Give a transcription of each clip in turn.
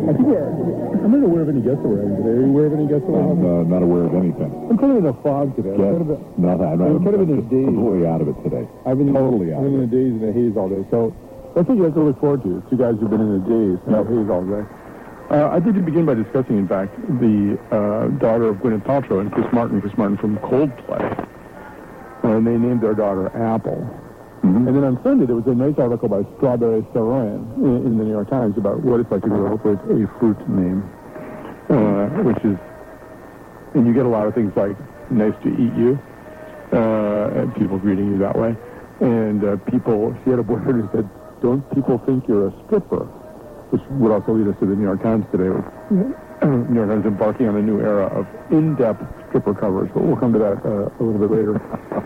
I'm not aware of any guests that we're having today. Are you aware of any guests that we're having? I'm not aware of anything. I'm kind of in a fog today. I'm kind of in a daze. Completely out of it today. I've been totally out of it. I'm in a daze and a haze all day. So that's what you have to look forward to. Two guys who've been in a daze and a haze all day. I'd like to begin by discussing, in fact, the daughter of Gwyneth Paltrow and Chris Martin from Coldplay. And they named their daughter Apple. Mm-hmm. And then on Sunday, there was a nice article by Strawberry Saroyan in the New York Times about what it's like to grow up with a fruit name, which is, and you get a lot of things like nice to eat you, and people greeting you that way. And she had a boyfriend who said, don't people think you're a stripper? Which would also lead us to the New York Times today, with New York Times embarking on a new era of in-depth stripper coverage, but we'll come to that a little bit later.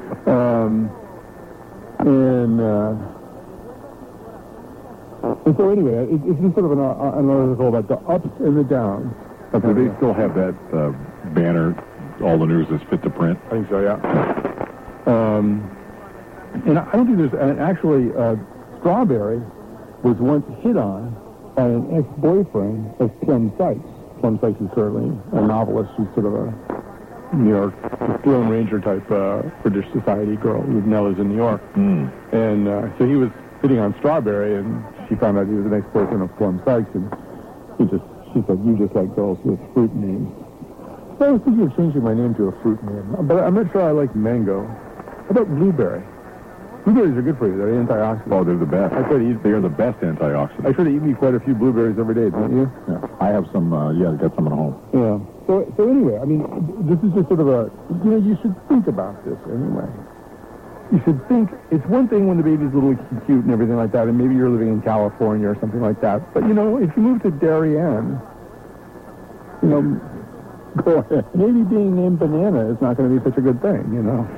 And so anyway, it's just sort of an article about the ups and the downs. Do they still have that banner, all the news is fit to print? I think so, yeah. And I don't think there's... actually, Strawberry was once hit on by an ex-boyfriend of Plum Sykes. Plum Sykes is certainly a novelist. She's sort of a New York Lone Ranger type British society girl who now lives in New York. Mm. And so he was hitting on Strawberry, and she found out he was an ex-boyfriend of Plum Sykes, and she said, you just like girls with fruit names. So I was thinking of changing my name to a fruit name, but I'm not sure I like mango. How about blueberry? Blueberries are good for you. They're antioxidants. Oh, they're the best. They are the best antioxidants. I try to eat me quite a few blueberries every day, don't you? Yeah. I have some, got some at home. Yeah. So anyway, I mean, this is just sort of you should think about this anyway. You should think, it's one thing when the baby's little cute and everything like that, and maybe you're living in California or something like that. But, if you move to Darien, go ahead. Maybe being named Banana is not going to be such a good thing,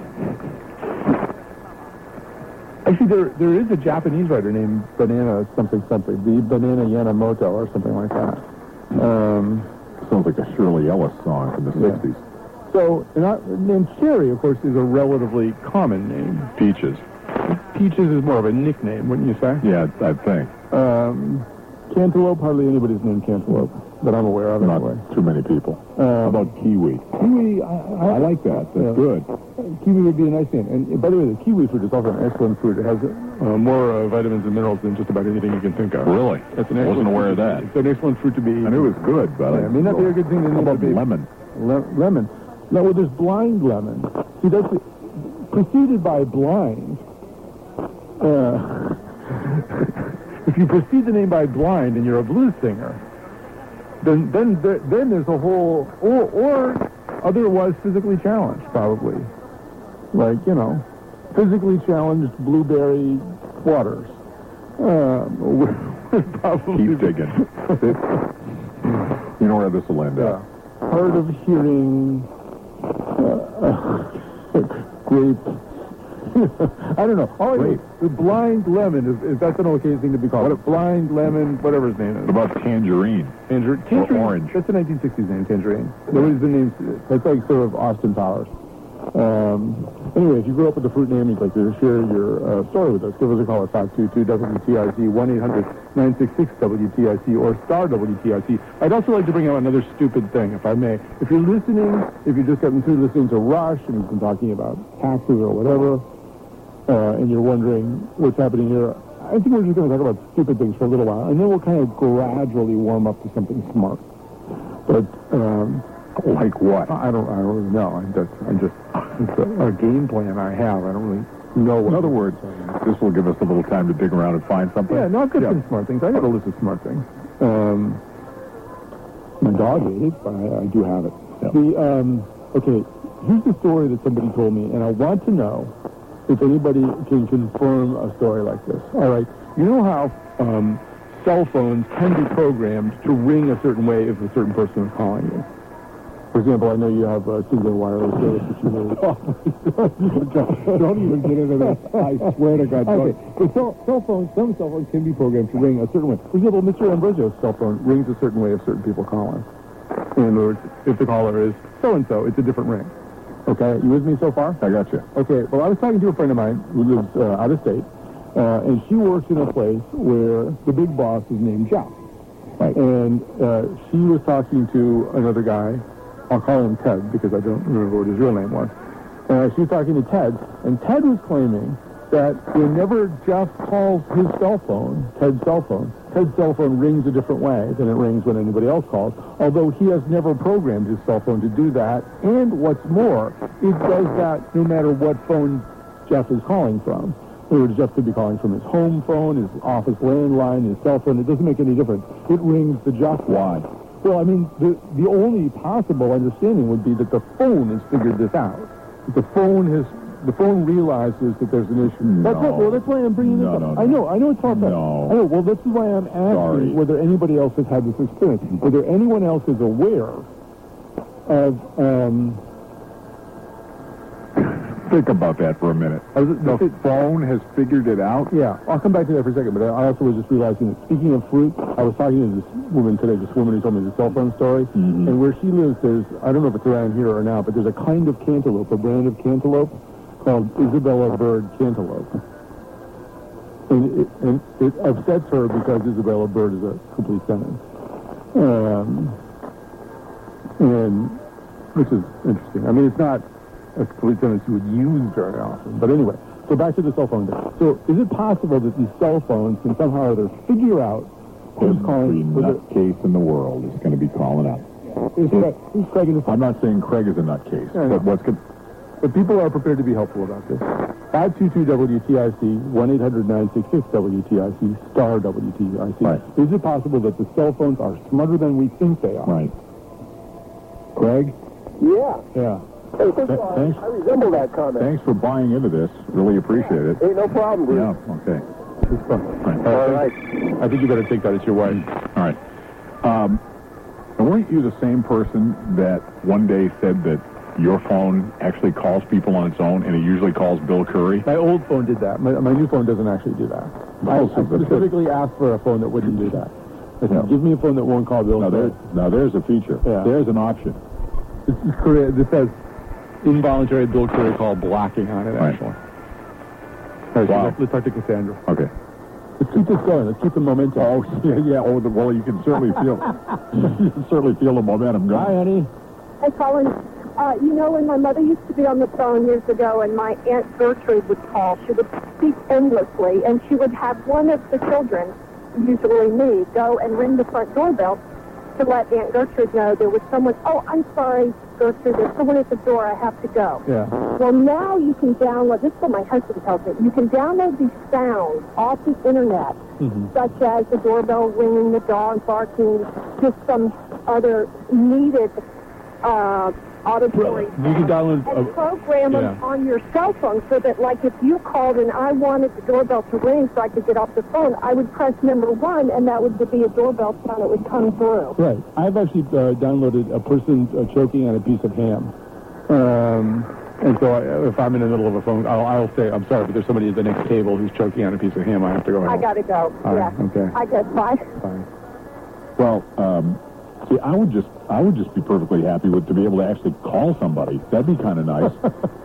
Actually, there is a Japanese writer named Banana something, the Banana Yanamoto or something like that. Sounds like a Shirley Ellis song from the 60s. So, and Cherry, of course, is a relatively common name. Peaches. Peaches is more of a nickname, wouldn't you say? Yeah, I think. Cantaloupe, hardly anybody's named Cantaloupe that I'm aware of. Not too many people. How about Kiwi? Kiwi, I like that. That's good. Kiwi would be a nice name. And by the way, the kiwi fruit is also an excellent fruit. It has more vitamins and minerals than just about anything you can think of. Really? That's an I wasn't aware of that. It's an excellent fruit to be eaten. I knew it was good, but it may not be a good thing to How about lemon? Lemon. No, well, there's blind lemon. See, that's preceded by blind. If you precede the name by blind and you're a blues singer, then there's a whole, or otherwise physically challenged, probably. Like, physically challenged Blueberry Waters. Keep digging. You know where this will end up. Hard of hearing, grape. I don't know. Wait. The blind lemon is that's an okay thing to be called. What blind lemon, whatever his name is. What about tangerine? Tangerine. Or orange. That's a 1960s name, tangerine. Nobody's been named. That's like sort of Austin Powers. Anyway, if you grew up with a fruit name, you'd like to share your story with us, give us a call at 522-WTIC, 1-800-966-WTIC, or star WTIC. I'd also like to bring out another stupid thing, if I may. If you're listening, if you've just gotten through listening to Rush, and we've been talking about taxes or whatever, and you're wondering what's happening here, I think we're just going to talk about stupid things for a little while, and then we'll kind of gradually warm up to something smart. But, like what? I don't really know. It's a game plan I have. I don't really know. In other words, this will give us a little time to dig around and find something. Yeah, no, I've got some smart things. I got a list of smart things. My dog ate it, but I do have it. Yeah. Okay, here's the story that somebody told me, and I want to know if anybody can confirm a story like this. All right, you know how cell phones can be programmed to ring a certain way if a certain person is calling you? For example, I know you have a single wireless service that you know. Don't even get into this. I swear to God. Okay. So some cell phones can be programmed to ring a certain way. For example, Mr. Ambrosio's cell phone rings a certain way if certain people call him. In other words, if the caller is so-and-so, it's a different ring. Okay, you with me so far? I got you. Okay, well, I was talking to a friend of mine who lives out of state, and she works in a place where the big boss is named Jeff. Right. And she was talking to another guy. I'll call him Ted because I don't remember what his real name was. She was talking to Ted, and Ted was claiming that whenever Jeff calls his cell phone, Ted's cell phone rings a different way than it rings when anybody else calls, although he has never programmed his cell phone to do that. And what's more, it does that no matter what phone Jeff is calling from. In other words, Jeff could be calling from his home phone, his office landline, his cell phone. It doesn't make any difference. It rings the Jeff. Why? Well, I mean, the only possible understanding would be that the phone has figured this out. That the phone realizes that there's an issue. No. That's why I'm bringing this up. No. I know it's far-fetched. No. I know. Well, this is why I'm asking whether anybody else has had this experience. Whether anyone else is aware of... Think about that for a minute. The phone has figured it out? Yeah, I'll come back to that for a second, but I also was just realizing that speaking of fruit, I was talking to this woman today, this woman who told me the cell phone story, and where she lives, there's, I don't know if it's around here or not, but there's a kind of cantaloupe, a brand of cantaloupe called Isabella Bird cantaloupe. And it upsets her because Isabella Bird is a complete sentence. And which is interesting. I mean, it's not a complete sentence you would use very often. But anyway, so back to the cell phone thing. So is it possible that these cell phones can somehow or other figure out who's calling? Every nutcase in the world is going to be calling out. Who's Craig in the phone? I'm not saying Craig is a nutcase, but people are prepared to be helpful about this. 522-WTIC, 1-800-966-WTIC, star WTIC. Right. Is it possible that the cell phones are smarter than we think they are? Right. Craig? Yeah. Hey, first of all, Thanks. I resemble that comment. Thanks for buying into this. Really appreciate it. Hey, no problem, Bruce. Yeah, okay. It's fun. All right. I think you better take that as your wife. All right. And weren't you the same person that one day said that your phone actually calls people on its own, and it usually calls Bill Curry? My old phone did that. My new phone doesn't actually do that. I specifically asked for a phone that wouldn't do that. I said, give me a phone that won't call Bill Curry. Now, there's a feature. Yeah. There's an option. This says involuntary Bill Curry call blocking on it, Right. actually. All right, Wow. let's talk to Cassandra. Okay. Let's keep this going. Let's keep the momentum. Oh, yeah. Well, you can certainly feel the momentum going. Hi, honey. Hi, Colin. You know, when my mother used to be on the phone years ago and my Aunt Gertrude would call, she would speak endlessly, and she would have one of the children, usually me, go and ring the front doorbell to let Aunt Gertrude know there was someone. Oh, I'm sorry, Gertrude, there's someone at the door. I have to go. Yeah. Well, now you can download, this is what my husband tells me, you can download these sounds off the internet, such as the doorbell ringing, the dog barking, just some other needed auditory. You can download and program them on your cell phone so that, like, if you called and I wanted the doorbell to ring so I could get off the phone, I would press number 1, and that would be a doorbell sound that would come through. Right. I've actually downloaded a person choking on a piece of ham. And so if I'm in the middle of a phone, I'll say, I'm sorry, but there's somebody at the next table who's choking on a piece of ham. I have to go home. I got to go. Okay. I guess. Bye. Fine. Well, see, I would just be perfectly happy to be able to actually call somebody. That'd be kind of nice.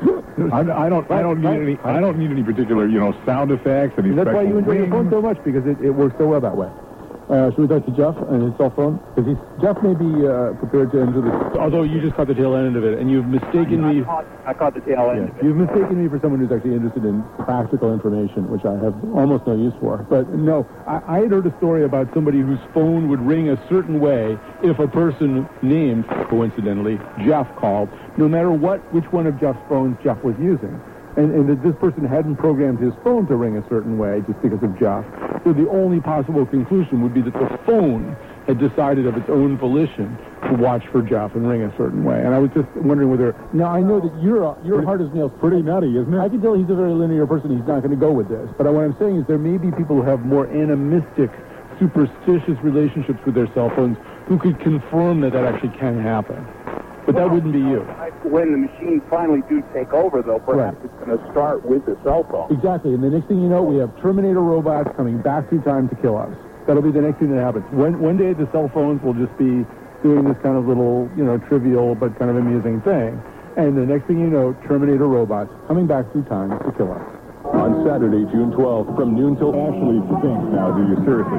I don't need any particular, sound effects. That's why you enjoy your phone so much, because it works so well that way. Should we talk to Jeff and his cell phone? Because Jeff may be prepared to enter this. Although you just caught the tail end of it, and you've mistaken me. I caught the tail end of it. You've mistaken me for someone who's actually interested in practical information, which I have almost no use for. But no, I had heard a story about somebody whose phone would ring a certain way if a person named, coincidentally, Jeff called, no matter which one of Jeff's phones Jeff was using. And that this person hadn't programmed his phone to ring a certain way just because of Jeff. So the only possible conclusion would be that the phone had decided of its own volition to watch for Jeff and ring a certain way. And I was just wondering whether... Now, I know that your hard as nails pretty nutty, isn't it? I can tell he's a very linear person. He's not going to go with this. But what I'm saying is there may be people who have more animistic, superstitious relationships with their cell phones who could confirm that actually can happen. But that wouldn't be you. When the machines finally do take over, though, perhaps it's going to start with the cell phone. Exactly. And the next thing you know, we have Terminator robots coming back through time to kill us. That'll be the next thing that happens. One day the cell phones will just be doing this kind of little, trivial but kind of amusing thing. And the next thing you know, Terminator robots coming back through time to kill us. on Saturday, June 12th, from noon till... Actually think now, do you?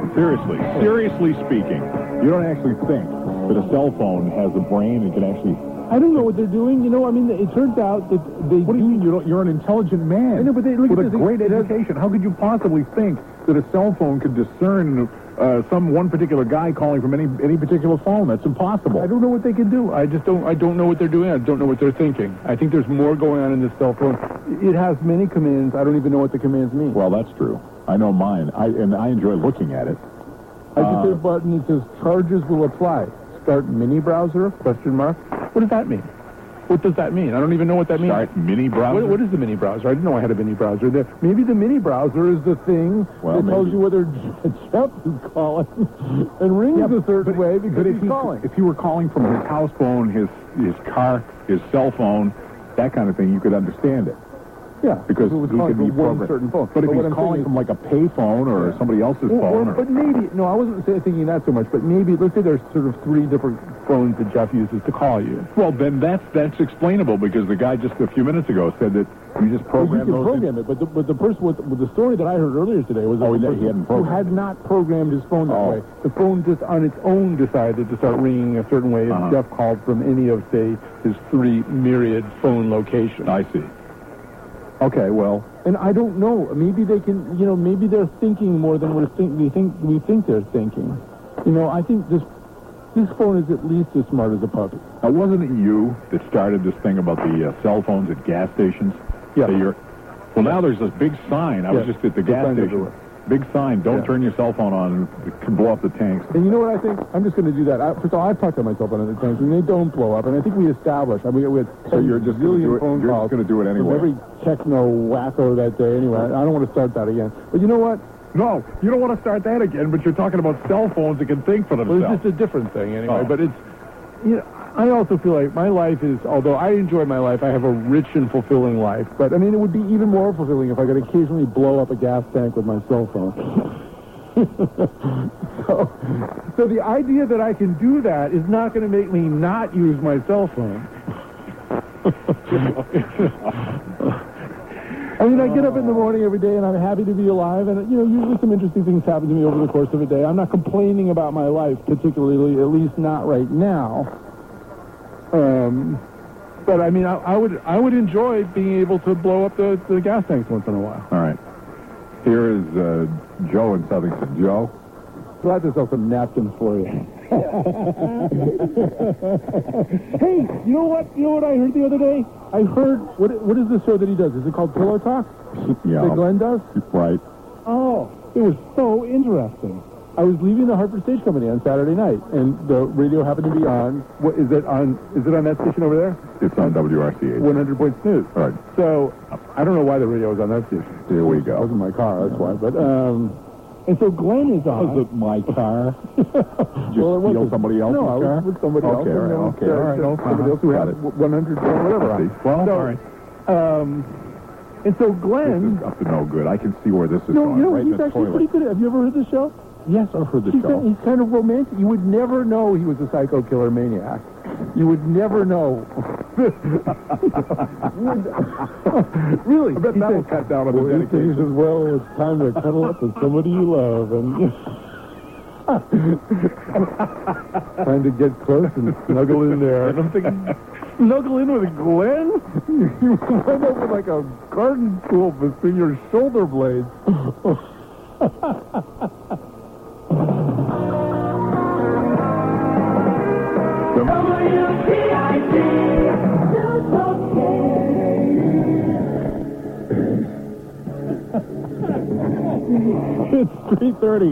Seriously speaking, you don't actually think that a cell phone has a brain and can actually... I don't know what they're doing. You know, I mean, it turns out that they What do you mean? You're an intelligent man. I know, but look with at a this. great education. How could you possibly think that a cell phone could discern some one particular guy calling from any particular phone? That's impossible. I don't know what they can do. I don't know what they're doing. I don't know what they're thinking. I think there's more going on in this cell phone. It has many commands. I don't even know what the commands mean. Well, that's true. I know mine. I enjoy looking at it. I just hit a button that says charges will apply. Start mini browser, question mark. What does that mean? What does that mean? I don't even know what that means. Start mini browser? What is the mini browser? I didn't know I had a mini browser. Maybe the mini browser is the thing that tells you whether Jeff is calling and rings a certain way because he's calling. If he were calling from his house phone, his car, his cell phone, that kind of thing, you could understand it. Yeah, because it was he calling could be from one programmed. certain phone. But if he's calling from like a pay phone or somebody else's phone... But maybe, no, I wasn't thinking that so much, but maybe, let's say there's sort of 3 different phones that Jeff uses to call you. Well, then that's explainable because the guy just a few minutes ago said that you just program those. You can program it, but the person with the story that I heard earlier today was he hadn't who had not programmed his phone that way. The phone just on its own decided to start ringing a certain way if Jeff called from any of, say, his 3 myriad phone locations. I see. Okay, well... And I don't know. Maybe they can, maybe they're thinking more than we think they're thinking. I think this phone is at least as smart as a puppy. Now, wasn't it you that started this thing about the cell phones at gas stations? Yeah. Well, now there's this big sign. I was just at the gas station. Big sign, don't turn your cell phone on. It can blow up the tanks. And you know what I think? I'm just going to do that. First of all, I've talked to myself on the tanks, and they don't blow up. And I think we established. I mean, we had so you're just going to do it. You're just going to do it anyway. Every techno wacko that day. Anyway, I don't want to start that again. But you know what? No, you don't want to start that again. But you're talking about cell phones that can think for themselves. Well, it's just a different thing anyway. But it's, I also feel like my life is, although I enjoy my life, I have a rich and fulfilling life. But I mean, it would be even more fulfilling if I could occasionally blow up a gas tank with my cell phone. So the idea that I can do that is not going to make me not use my cell phone. I mean, I get up in the morning every day and I'm happy to be alive, and usually some interesting things happen to me over the course of a day. I'm not complaining about my life particularly, at least not right now. But I mean, I would enjoy being able to blow up the gas tanks once in a while. All right. Here is Joe in Southington. Joe? Glad to sell some napkins for you. Hey, you know what? You know what I heard the other day? I heard, what is the show that he does? Is it called Pillow Talk? Yeah. That Glenn does? Right. Oh, it was so interesting. I was leaving the Hartford Stage Company on Saturday night, and the radio happened to be on. What is it on? Is it on that station over there? It's on WRCA. 100 Point Snooze. All right. So I don't know why the radio was on that station. Here we go. It wasn't my car, that's why. But and so Glenn is on. Was it my car? Did you steal somebody else's car? No, I was with somebody else. Okay, all right. Somebody else who had 100 whatever. Well, all right. And so Glenn... This is up to no good. I can see where this is going. He's actually pretty good. Have you ever heard this show? Yes, I've heard the show. He's kind of romantic. You would never know he was a psycho killer maniac. You would never know. Really? I bet that will cut down on the dedication. He says, well, it's time to cuddle up with somebody you love. And trying to get close and snuggle in there. And I'm thinking, snuggle in with Glenn? You wind up with like a garden tool between your shoulder blades. It's 3:30.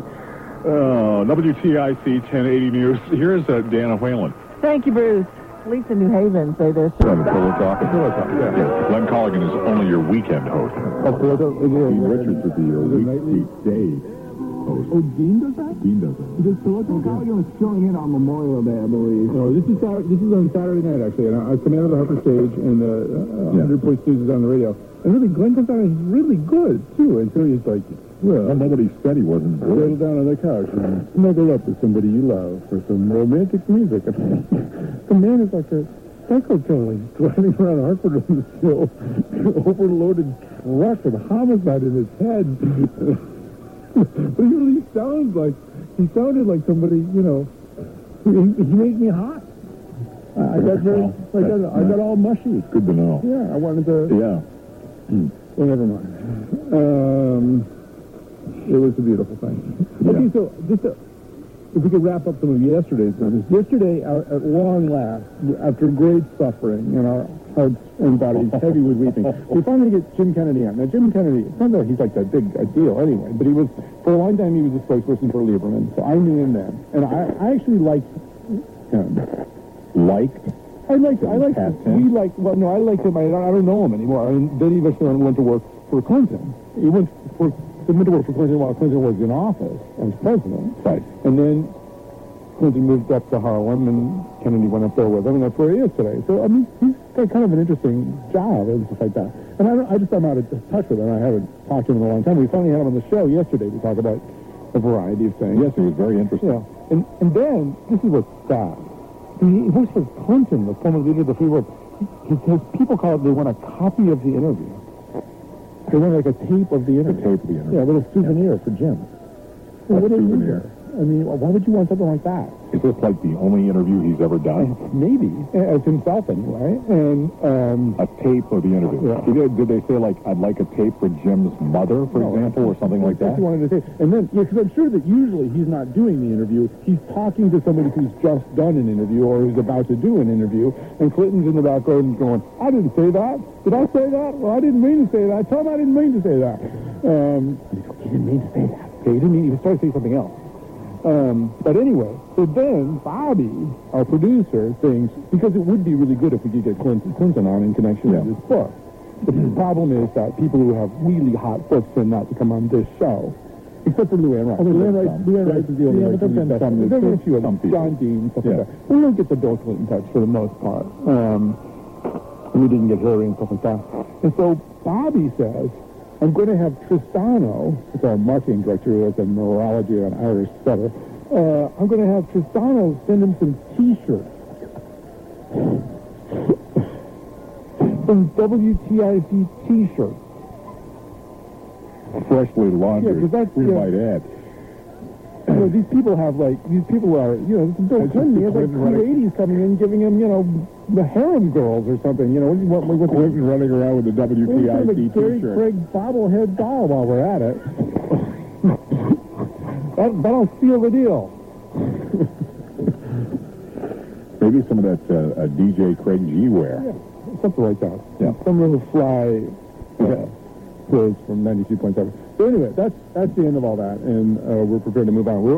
WTIC 1080 News. Here's Dana Whalen. Thank you, Bruce. Lisa New Haven say there's... Pillow Talk. Yeah. Glenn Colligan is only your weekend host. Dean Richards is the weekday host. Oh, Dean does that? Dean does that. He does Pillow Talk? Colligan was filling in on Memorial Day, I believe. No, this is on Saturday night, actually. And I was coming out of the Harper Stage, and 100 Point Snooze is on the radio. And really, Glenn comes out and he's really good, too, until he's like... Well, nobody said he wasn't good. Settle down on the couch and snuggle up with somebody you love for some romantic music. The man is like a psycho killer. He's driving around Hartford on this overloaded record homicide in his head. But he really he sounded like somebody, you know, he made me hot. I got all mushy. Good to know. Yeah, I wanted to. Yeah. Well, never mind. It was a beautiful thing. Yeah. Okay, so just if we could wrap up some of yesterday's business. Yesterday, at long last, after great suffering in our hearts and bodies, heavy with weeping, we finally get Jim Kennedy on. Now, Jim Kennedy, it's not that he's like that big a deal anyway, but he was, for a long time, he was a spokesperson for Lieberman, so I knew him then. And I actually liked him. I liked him. I liked him. I don't know him anymore. I mean, then he eventually went to work for Clinton. He went to work for Clinton while Clinton was in office as president. Right. And then Clinton moved up to Harlem, and Kennedy went up there with him, and that's where he is today. So, I mean, he's got kind of an interesting job and stuff like that. And I'm out of touch with him. I haven't talked to him in a long time. We finally had him on the show yesterday to talk about a variety of things. Yes, it was very interesting. Yeah. And then, this is what's sad. He works for Clinton, the former leader of the free world. His people call it, they want a copy of the interview. They want like a tape of the interview. A tape of the interview. Yeah, a little souvenir for Jim. Well, what souvenir? I mean, why would you want something like that? Is this like the only interview he's ever done? Maybe, as himself anyway. And a tape of the interview. Yeah. Did they say like, I'd like a tape for Jim's mother, for example, or something like that? That's what he wanted to say. And then, because I'm sure that usually he's not doing the interview. He's talking to somebody who's just done an interview or who's about to do an interview. And Clinton's in the background going, I didn't say that. Did I say that? Well, I didn't mean to say that. Tell him I didn't mean to say that. He didn't mean to say that. Okay, he didn't mean. He was trying to say something else. But anyway, so then Bobby, our producer, thinks, because it would be really good if we could get Clinton on in connection with this book. But the problem is that people who have really hot books tend not to come on this show. Except for Luann Rice. Luann Rice is the only one. There's been a few of them. John Dean, stuff like that. We don't get the Bill Clinton touch for the most part. We didn't get Hillary and stuff like that. And so Bobby says, I'm going to have Tristano, it's our marketing director who has a neurology and Irish setter. I'm going to have Tristano send him some T-shirts. Some WTIC T-shirts. Freshly laundered. Yeah, because that's, we might add. You know, these people are, you know, Bill Clinton, he has like 280s coming in, giving him, you know, the harem girls or something, you know. Clinton running around with the WTIC T-shirt. Craig bobblehead doll while we're at it. That'll seal the deal. Maybe some of that DJ Craig G wear. Yeah, something like that. Yeah. Some little fly clothes from 92.7. So anyway, that's the end of all that, and we're prepared to move on.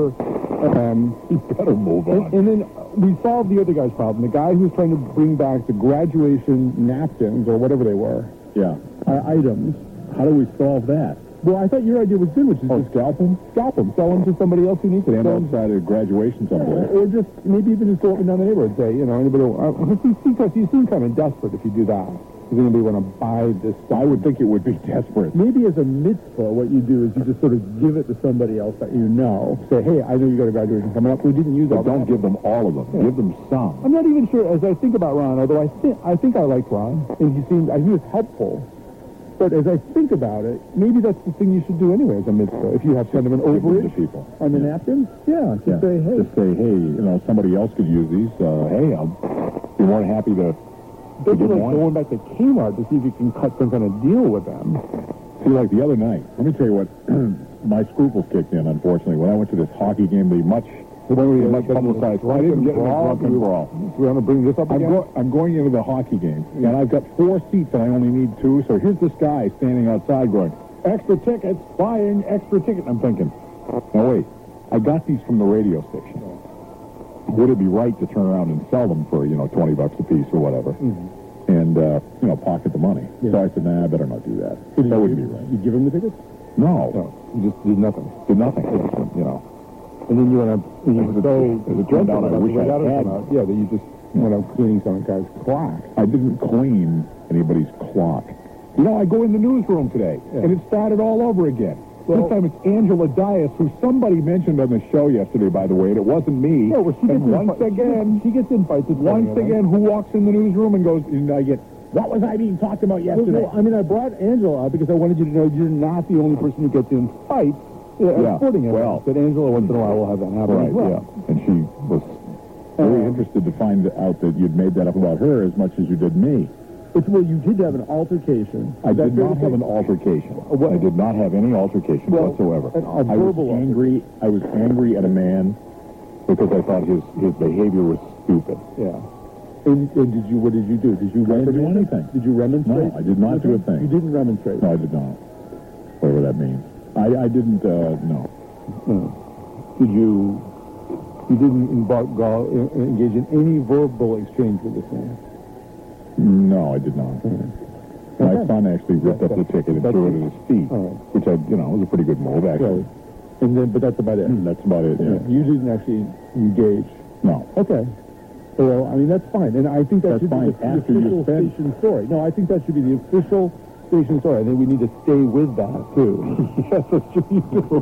You better move on. And then we solved the other guy's problem. The guy who's trying to bring back the graduation napkins, or whatever they were. Yeah. Items. How do we solve that? Well, I thought your idea was good, which is just scalp them? Scalp them. Sell them to somebody else who needs it. Stand outside of graduation someplace. Or just, maybe even just go up and down the neighborhood and say, you know, anybody, you seem kind of desperate if you do that. Does anybody want to buy this stuff? I would think it would be desperate. Maybe as a mitzvah, what you do is you just sort of give it to somebody else that you know. Say, hey, I know you got a graduation coming up. We didn't use all that. Don't give them all of them. Yeah. Give them some. I'm not even sure, as I think about Ron, although I think I liked Ron, and he was helpful. But as I think about it, maybe that's the thing you should do anyway as a mitzvah. If you have kind of an overage people on the napkins, just say, hey. Just say, hey, you know, somebody else could use these. Hey, I'll be more than happy to... Don't you like going back to Kmart to see if you can cut some kind of deal with them? See, like the other night, let me tell you what, my scruples kicked in, unfortunately, when I went to this hockey game, the much publicized. I didn't get enough drunken brawl. We want to bring this up again? I'm going into the hockey game, and I've got 4 seats, and I only need 2, so here's this guy standing outside going, extra tickets, buying extra ticket. I'm thinking, now wait, I got these from the radio station. Would it be right to turn around and sell them for, you know, $20 a piece or whatever, and, you know, pocket the money? Yeah. So I said, nah, I better not do that. That wouldn't be right. You give him the tickets? No. You just did nothing. Did nothing. You know. And then you went up, as it turned out, I wish I had. Yeah, that you just went up cleaning some guy's clock. I didn't clean anybody's clock. You know, I go in the newsroom today, and it started all over again. This time it's Angela Dias, who somebody mentioned on the show yesterday, by the way, and it wasn't me. Yeah, well, she gets invited. Once again, who walks in the newsroom and goes, and I get What was I being talked about yesterday? Well, I mean, I brought Angela out because I wanted you to know you're not the only person who gets in fights at sporting events. But Angela, once in a while, will have that happen as well. Yeah. And she was very interested to find out that you'd made that up about her as much as you did me. Well, you did have an altercation. I did not have an altercation. I did not have any altercation whatsoever. A verbal angry. I was angry at a man because I thought his behavior was stupid. Yeah. And what did you do? Did you I didn't do anything. Did you remonstrate? No, I did not do a thing. You didn't remonstrate? No, I did not. Whatever that means. I didn't, no. You didn't engage in any verbal exchange with this man? No, I did not. My son actually ripped up the ticket and threw it at his feet, which was a pretty good move, actually. Right. And then, but that's about it. That's about it, yeah. You didn't actually engage? No. Okay. Well, I mean, that's fine. And I think that should be the official station story. No, I think that should be the official station story. I think we need to stay with that, too. Yes, that's what you do.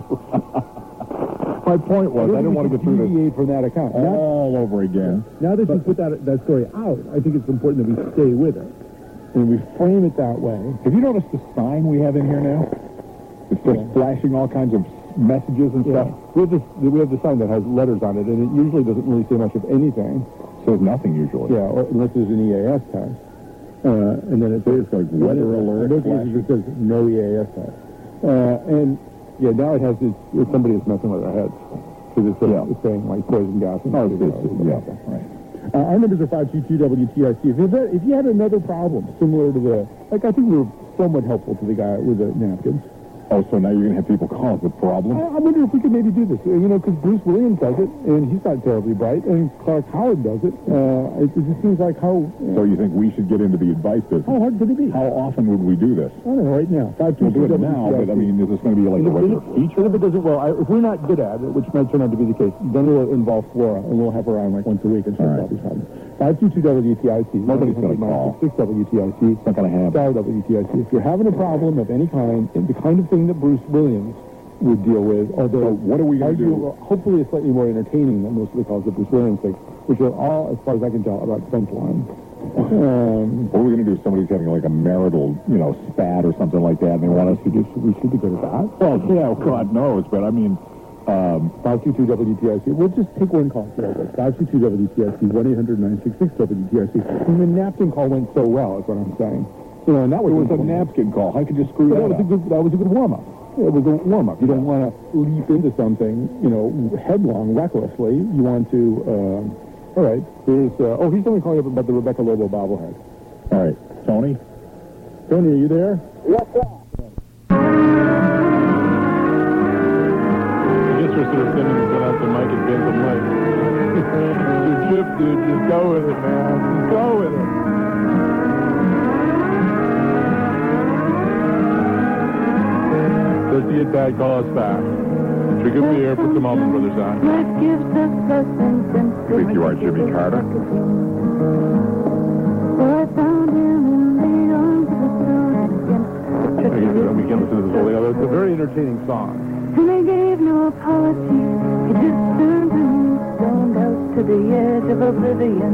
My point was, I didn't want to get through this from that account. all over again. Now that you put that story out, I think it's important that we stay with it. And we frame it that way. Have you noticed the sign we have in here now? It's just flashing all kinds of messages and stuff. We have the sign that has letters on it, and it usually doesn't really say much of anything. Says nothing usually. Yeah, unless there's an EAS tag. And then it says like weather alert. In those cases, it says no EAS tag. And now it has somebody is messing with our heads. Because it's saying like poison gas. Right. Our numbers are 522-WTIC. If you had another problem similar to I think we were somewhat helpful to the guy with the napkins. Oh, so now you're going to have people call us with problems? I wonder if we could maybe do this. Because Bruce Williams does it, and he's not terribly bright, and Clark Howard does it. It just seems like how... So you think we should get into the advice business? How hard could it be? How often would we do this? I don't know, right now. We'll do it now, but I mean, is this going to be like a regular feature? If it doesn't, if we're not good at it, which might turn out to be the case, then it'll involve Flora, and we'll have her on like once a week and she'll all these problems. 522-WTIC. Nobody's going to call. 6-WTIC. It's not going to happen. Star WTIC. If you're having a problem of any kind, the kind of thing that Bruce Williams would deal with, although what are we going to do? Hopefully it's slightly more entertaining than most of the calls that Bruce Williams takes, which are all, as far as I can tell, about fence line. What are we going to do if somebody's having like a marital, spat or something like that, and they want us to do? We should be good at that. Well, yeah, God knows, but I mean... 522-WTIC. We'll just take one call today. 522-WTIC, 1-800-966-WTIC. And the napkin call went so well, is what I'm saying. And that was a napkin call. How could you screw that up? That was a good warm-up. It was a warm-up. You don't want to leap into something, headlong, recklessly. You want to, all right, here's, he's only calling up about the Rebecca Lobo bobblehead. All right, Tony? Tony, are you there? Yes, sir. Sort of sending out the mic and bend the mic. Your trip, dude. Just go with it, man. Just go with it. Does the dad call us back? Drink a beer, put some Allman Brothers on. Think you are Jimmy Carter? We can listen to this whole thing. It's a very entertaining song. And I gave no apology. He just turned and stoned out to the edge of oblivion.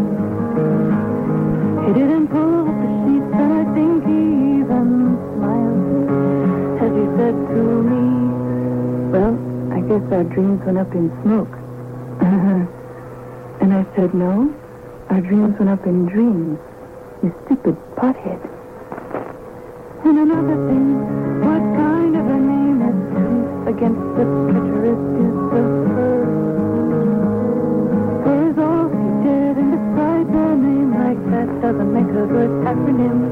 He didn't pull up the sheets, and I think he even smiled as he said to me, well, I guess our dreams went up in smoke. And I said, no, our dreams went up in dreams, you stupid pothead. And another thing, what kind of a name is truth against the treacherous use of words? For is all he did, and besides a name like that doesn't make a good acronym.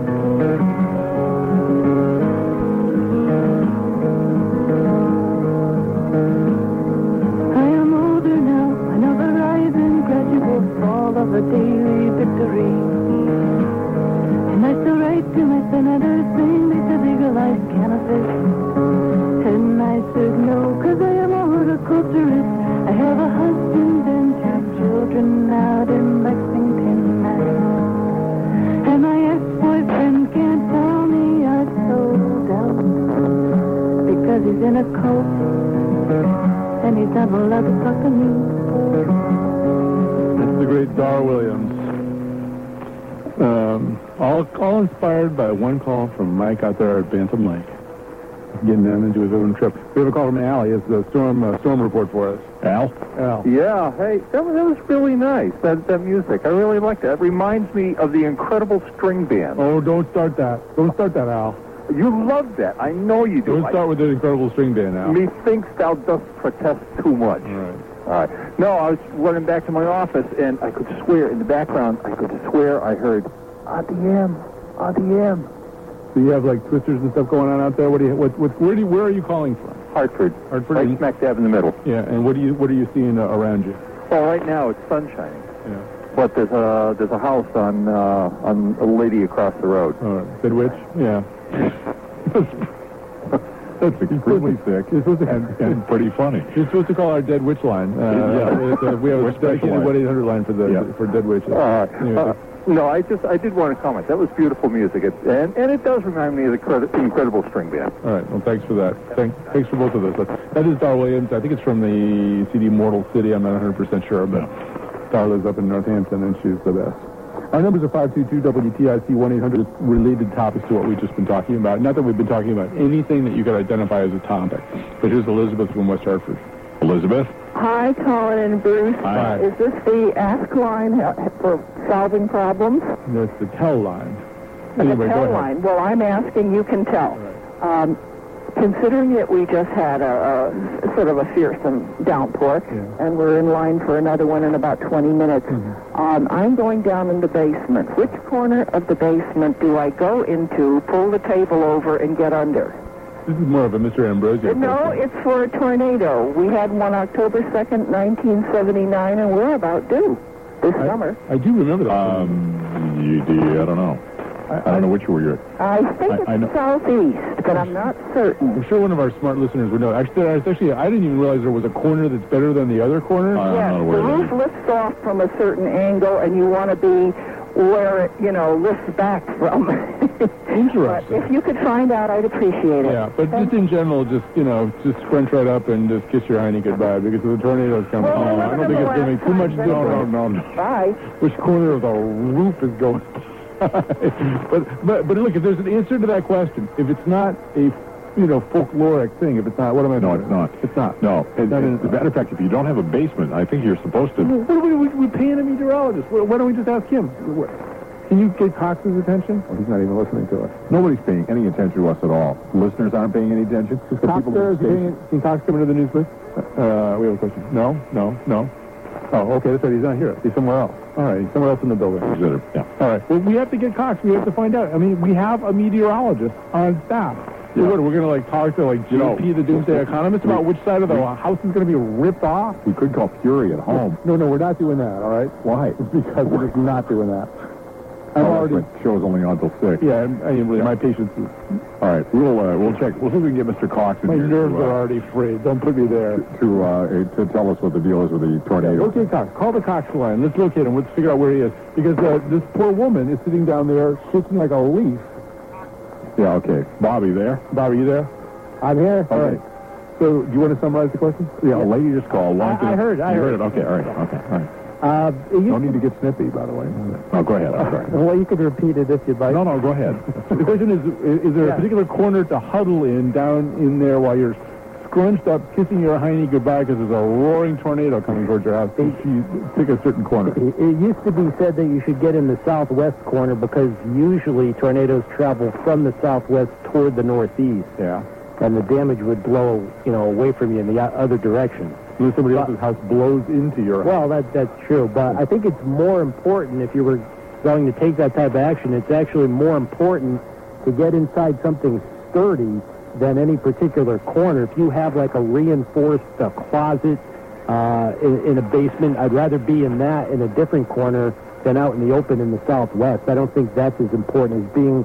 I am older now, I know the rise and gradual fall of a daily victory. And I still write to my senators saying they should legalize cannabis. And I said no, cause I am a horticulturist. I have a husband and 2 children out in Lexington, Mass. And my ex-boyfriend can't tell me I sold out because he's in a cult and he's not allowed to talk to me. That's the great Dar Williams. All inspired by one call from Mike out there at Bantam Lake. Getting down into his own trip. We have a call from Al. He has the storm report for us. Al? Al. Yeah, hey, that was really nice, that music. I really liked it. It reminds me of the Incredible String Band. Oh, don't start that. Don't start that, Al. You love that. I know you do. Don't start with the Incredible String Band, Al. Methinks thou dost protest too much. All right. No, I was running back to my office, and I could swear, in the background, I heard, RDM. So you have like twisters and stuff going on out there. Where are you calling from? Hartford. Right smack dab in the middle. Yeah, and what are you seeing around you? Well, right now it's sun shining. Yeah. But there's a house on a lady across the road. Dead witch? Yeah. That's extremely sick and pretty funny. You're supposed to call our Dead Witch line. We have a dedicated 1-800 line for Dead Witches. No, I did want to comment. That was beautiful music, and it does remind me of the Incredible String Band. All right, well, thanks for that. Thanks for both of those. That is Dar Williams. I think it's from the CD Mortal City. I'm not 100% sure, but Dar lives up in Northampton, and she's the best. Our numbers are 522-WTIC, 1-800 related topics to what we've just been talking about. Not that we've been talking about anything that you could identify as a topic, but here's Elizabeth from West Hartford. Elizabeth? Hi, Colin and Bruce. Hi. Is this the Ask line for solving problems? That's the tell line. The Anyway, go tell ahead. line. Well, I'm asking, you can tell. Right. Considering that we just had a sort of a fearsome downpour, and we're in line for another one in about 20 minutes, I'm going down in the basement. Which corner of the basement do I go into, pull the table over, and get under? This is more of a Mr. Ambrosio. No, question. it's for a tornado. We had one October 2nd, 1979, and we're about due this summer. I do remember that. I don't know. I don't know which one you're at. I think it's southeast, but I'm not certain. I'm sure one of our smart listeners would know. Actually, I didn't even realize there was a corner that's better than the other corner. Yes, the roof lifts off from a certain angle, and you want to be where it, lifts back from. Interesting. But if you could find out, I'd appreciate it. Yeah, but just in general, just scrunch right up and just kiss your hiney goodbye, because if the tornado's coming, Well, I don't think it's going to make too much difference. No. Bye. Which corner of the roof is going? but look, if there's an answer to that question, if it's not a folkloric thing, if it's not, what am I No, doing? it's not. It's not. No. As a matter of fact, if you don't have a basement, I think you're supposed to. We're paying a meteorologist. Why don't we just ask him? Can you get Cox's attention? Oh, he's not even listening to us. Nobody's paying any attention to us at all. Listeners aren't paying any attention. Cox there, can Cox come into the news, please? We have a question. No. Oh, okay, that's right. He's not here. He's somewhere else. All right, he's somewhere else in the building. Yeah. All right. Well, we have to get Cox. We have to find out. I mean, we have a meteorologist on staff. So what, we're going to, talk to, JP, the Doomsday Economist, about which side of the house is going to be ripped off? We could call Fury at home. No, we're not doing that, all right? Why? Because we're just not doing that. The show's only on till 6. Yeah, my patience is... All right, we'll check. We'll see if we can get Mr. Cox in My here. nerves are already frayed. Don't put me there. To tell us what the deal is with the tornado. Okay, Cox. Call the Cox line. Let's locate him. Let's figure out where he is. Because this poor woman is sitting down there shaking like a leaf. Yeah, okay. Bobby there? Bobby, you there? I'm here. Okay. All right. So, do you want to summarize the question? Yeah, a lady just called. I heard. You heard it? Okay, all right. No need to get snippy, by the way. No, go ahead. I'm sorry. Well, you could repeat it if you'd like. No, go ahead. The question is there a particular corner to huddle in down in there while you're scrunched up, kissing your hiney goodbye because there's a roaring tornado coming towards your house? You pick a certain corner. It used to be said that you should get in the southwest corner because usually tornadoes travel from the southwest toward the northeast. Yeah. And the damage would blow, away from you in the other direction. So somebody else's house blows into your house. Well, that's true. But I think it's more important if you were going to take that type of action, it's actually more important to get inside something sturdy than any particular corner. If you have like a reinforced closet in a basement, I'd rather be in that in a different corner than out in the open in the southwest. I don't think that's as important as being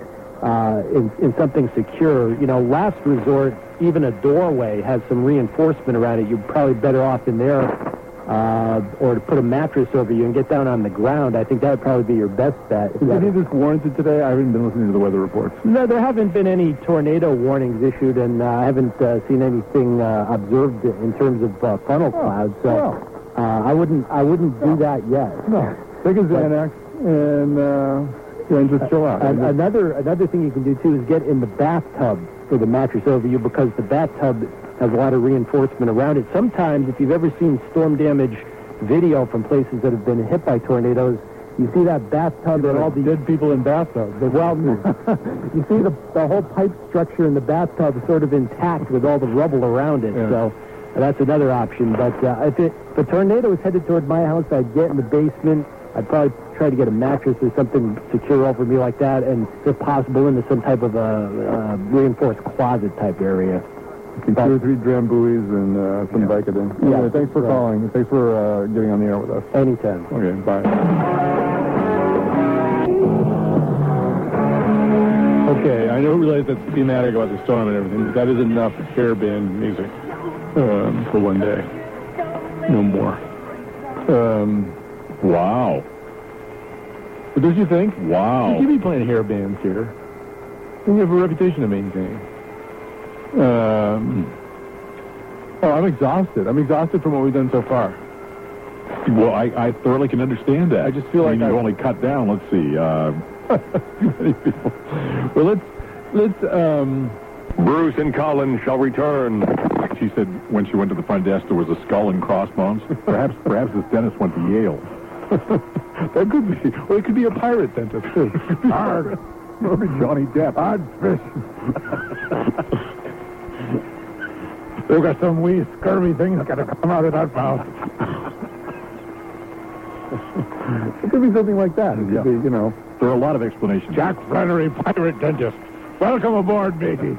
in something secure. Last resort, even a doorway has some reinforcement around it. You're probably better off in there, or to put a mattress over you and get down on the ground. I think that would probably be your best bet. Is any of this warranted today? I haven't been listening to the weather reports. No, there haven't been any tornado warnings issued, and I haven't seen anything observed in terms of funnel clouds. So I wouldn't do that yet. No. Take a Xanax and and just chill out. Another thing you can do, too, is get in the bathtub for the mattress overview, because the bathtub has a lot of reinforcement around it. Sometimes, if you've ever seen storm damage video from places that have been hit by tornadoes, you see that bathtub and all the dead people in bathtubs. Well, you see the whole pipe structure in the bathtub sort of intact with all the rubble around it. Yeah. So that's another option. But if the tornado was headed toward my house, I'd get in the basement. I'd probably try to get a mattress or something secure over me like that, and if possible, into some type of a reinforced closet type area. 2 or 3 drambuis and some Vicodin. Yeah, Anyway, thanks for calling. Thanks for getting on the air with us. Anytime. Okay, bye. Okay, I realize that's thematic about the storm and everything, but that is enough hairband music for one day. No more. Wow. But don't you think? Wow. You be playing hair bands here. And you have a reputation to maintain. I'm exhausted. I'm exhausted from what we've done so far. Well, I thoroughly can understand that. I just feel like you've only cut down, let's see, too many people. Well, let's Bruce and Colin shall return. She said when she went to the front desk there was a skull and crossbones. Perhaps this dentist went to Yale. That could be. Well, it could be a pirate dentist, too. Arg! Johnny Depp. Odd fish. They've got some wee scurvy thing that's got to come out of that mouth. It could be something like that. It could be, you know. There are a lot of explanations. Jack Flannery, pirate dentist. Welcome aboard, matey.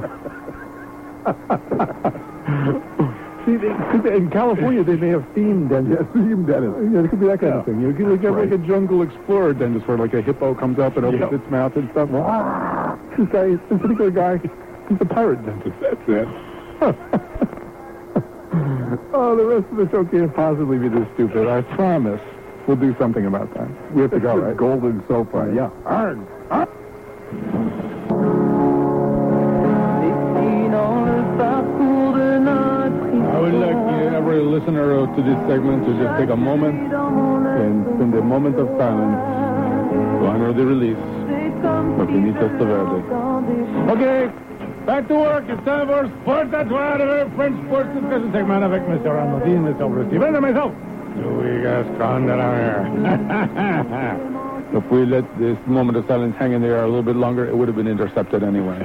See, in California, they may have themed dentists. Yes, themed dentists. Yeah, it could be that kind of thing. You could have like a jungle explorer dentist where like a hippo comes up and opens its mouth and stuff. This particular guy, he's a pirate dentist. That's it. Oh, the rest of the show can't possibly be this stupid. I promise we'll do something about that. We have to go, right? Golden soap. Yeah. Arg! Arg! I would like every listener to this segment to just take a moment and spend a moment of silence to honor the release of Benito Staverde. Okay, back to work. It's time for Sports at Whatever, French sports discussion segment avec M. Arnaudin, M. Steven, and myself, Louis Gascon de la Mer. If we let this moment of silence hang in the air a little bit longer, it would have been intercepted anyway.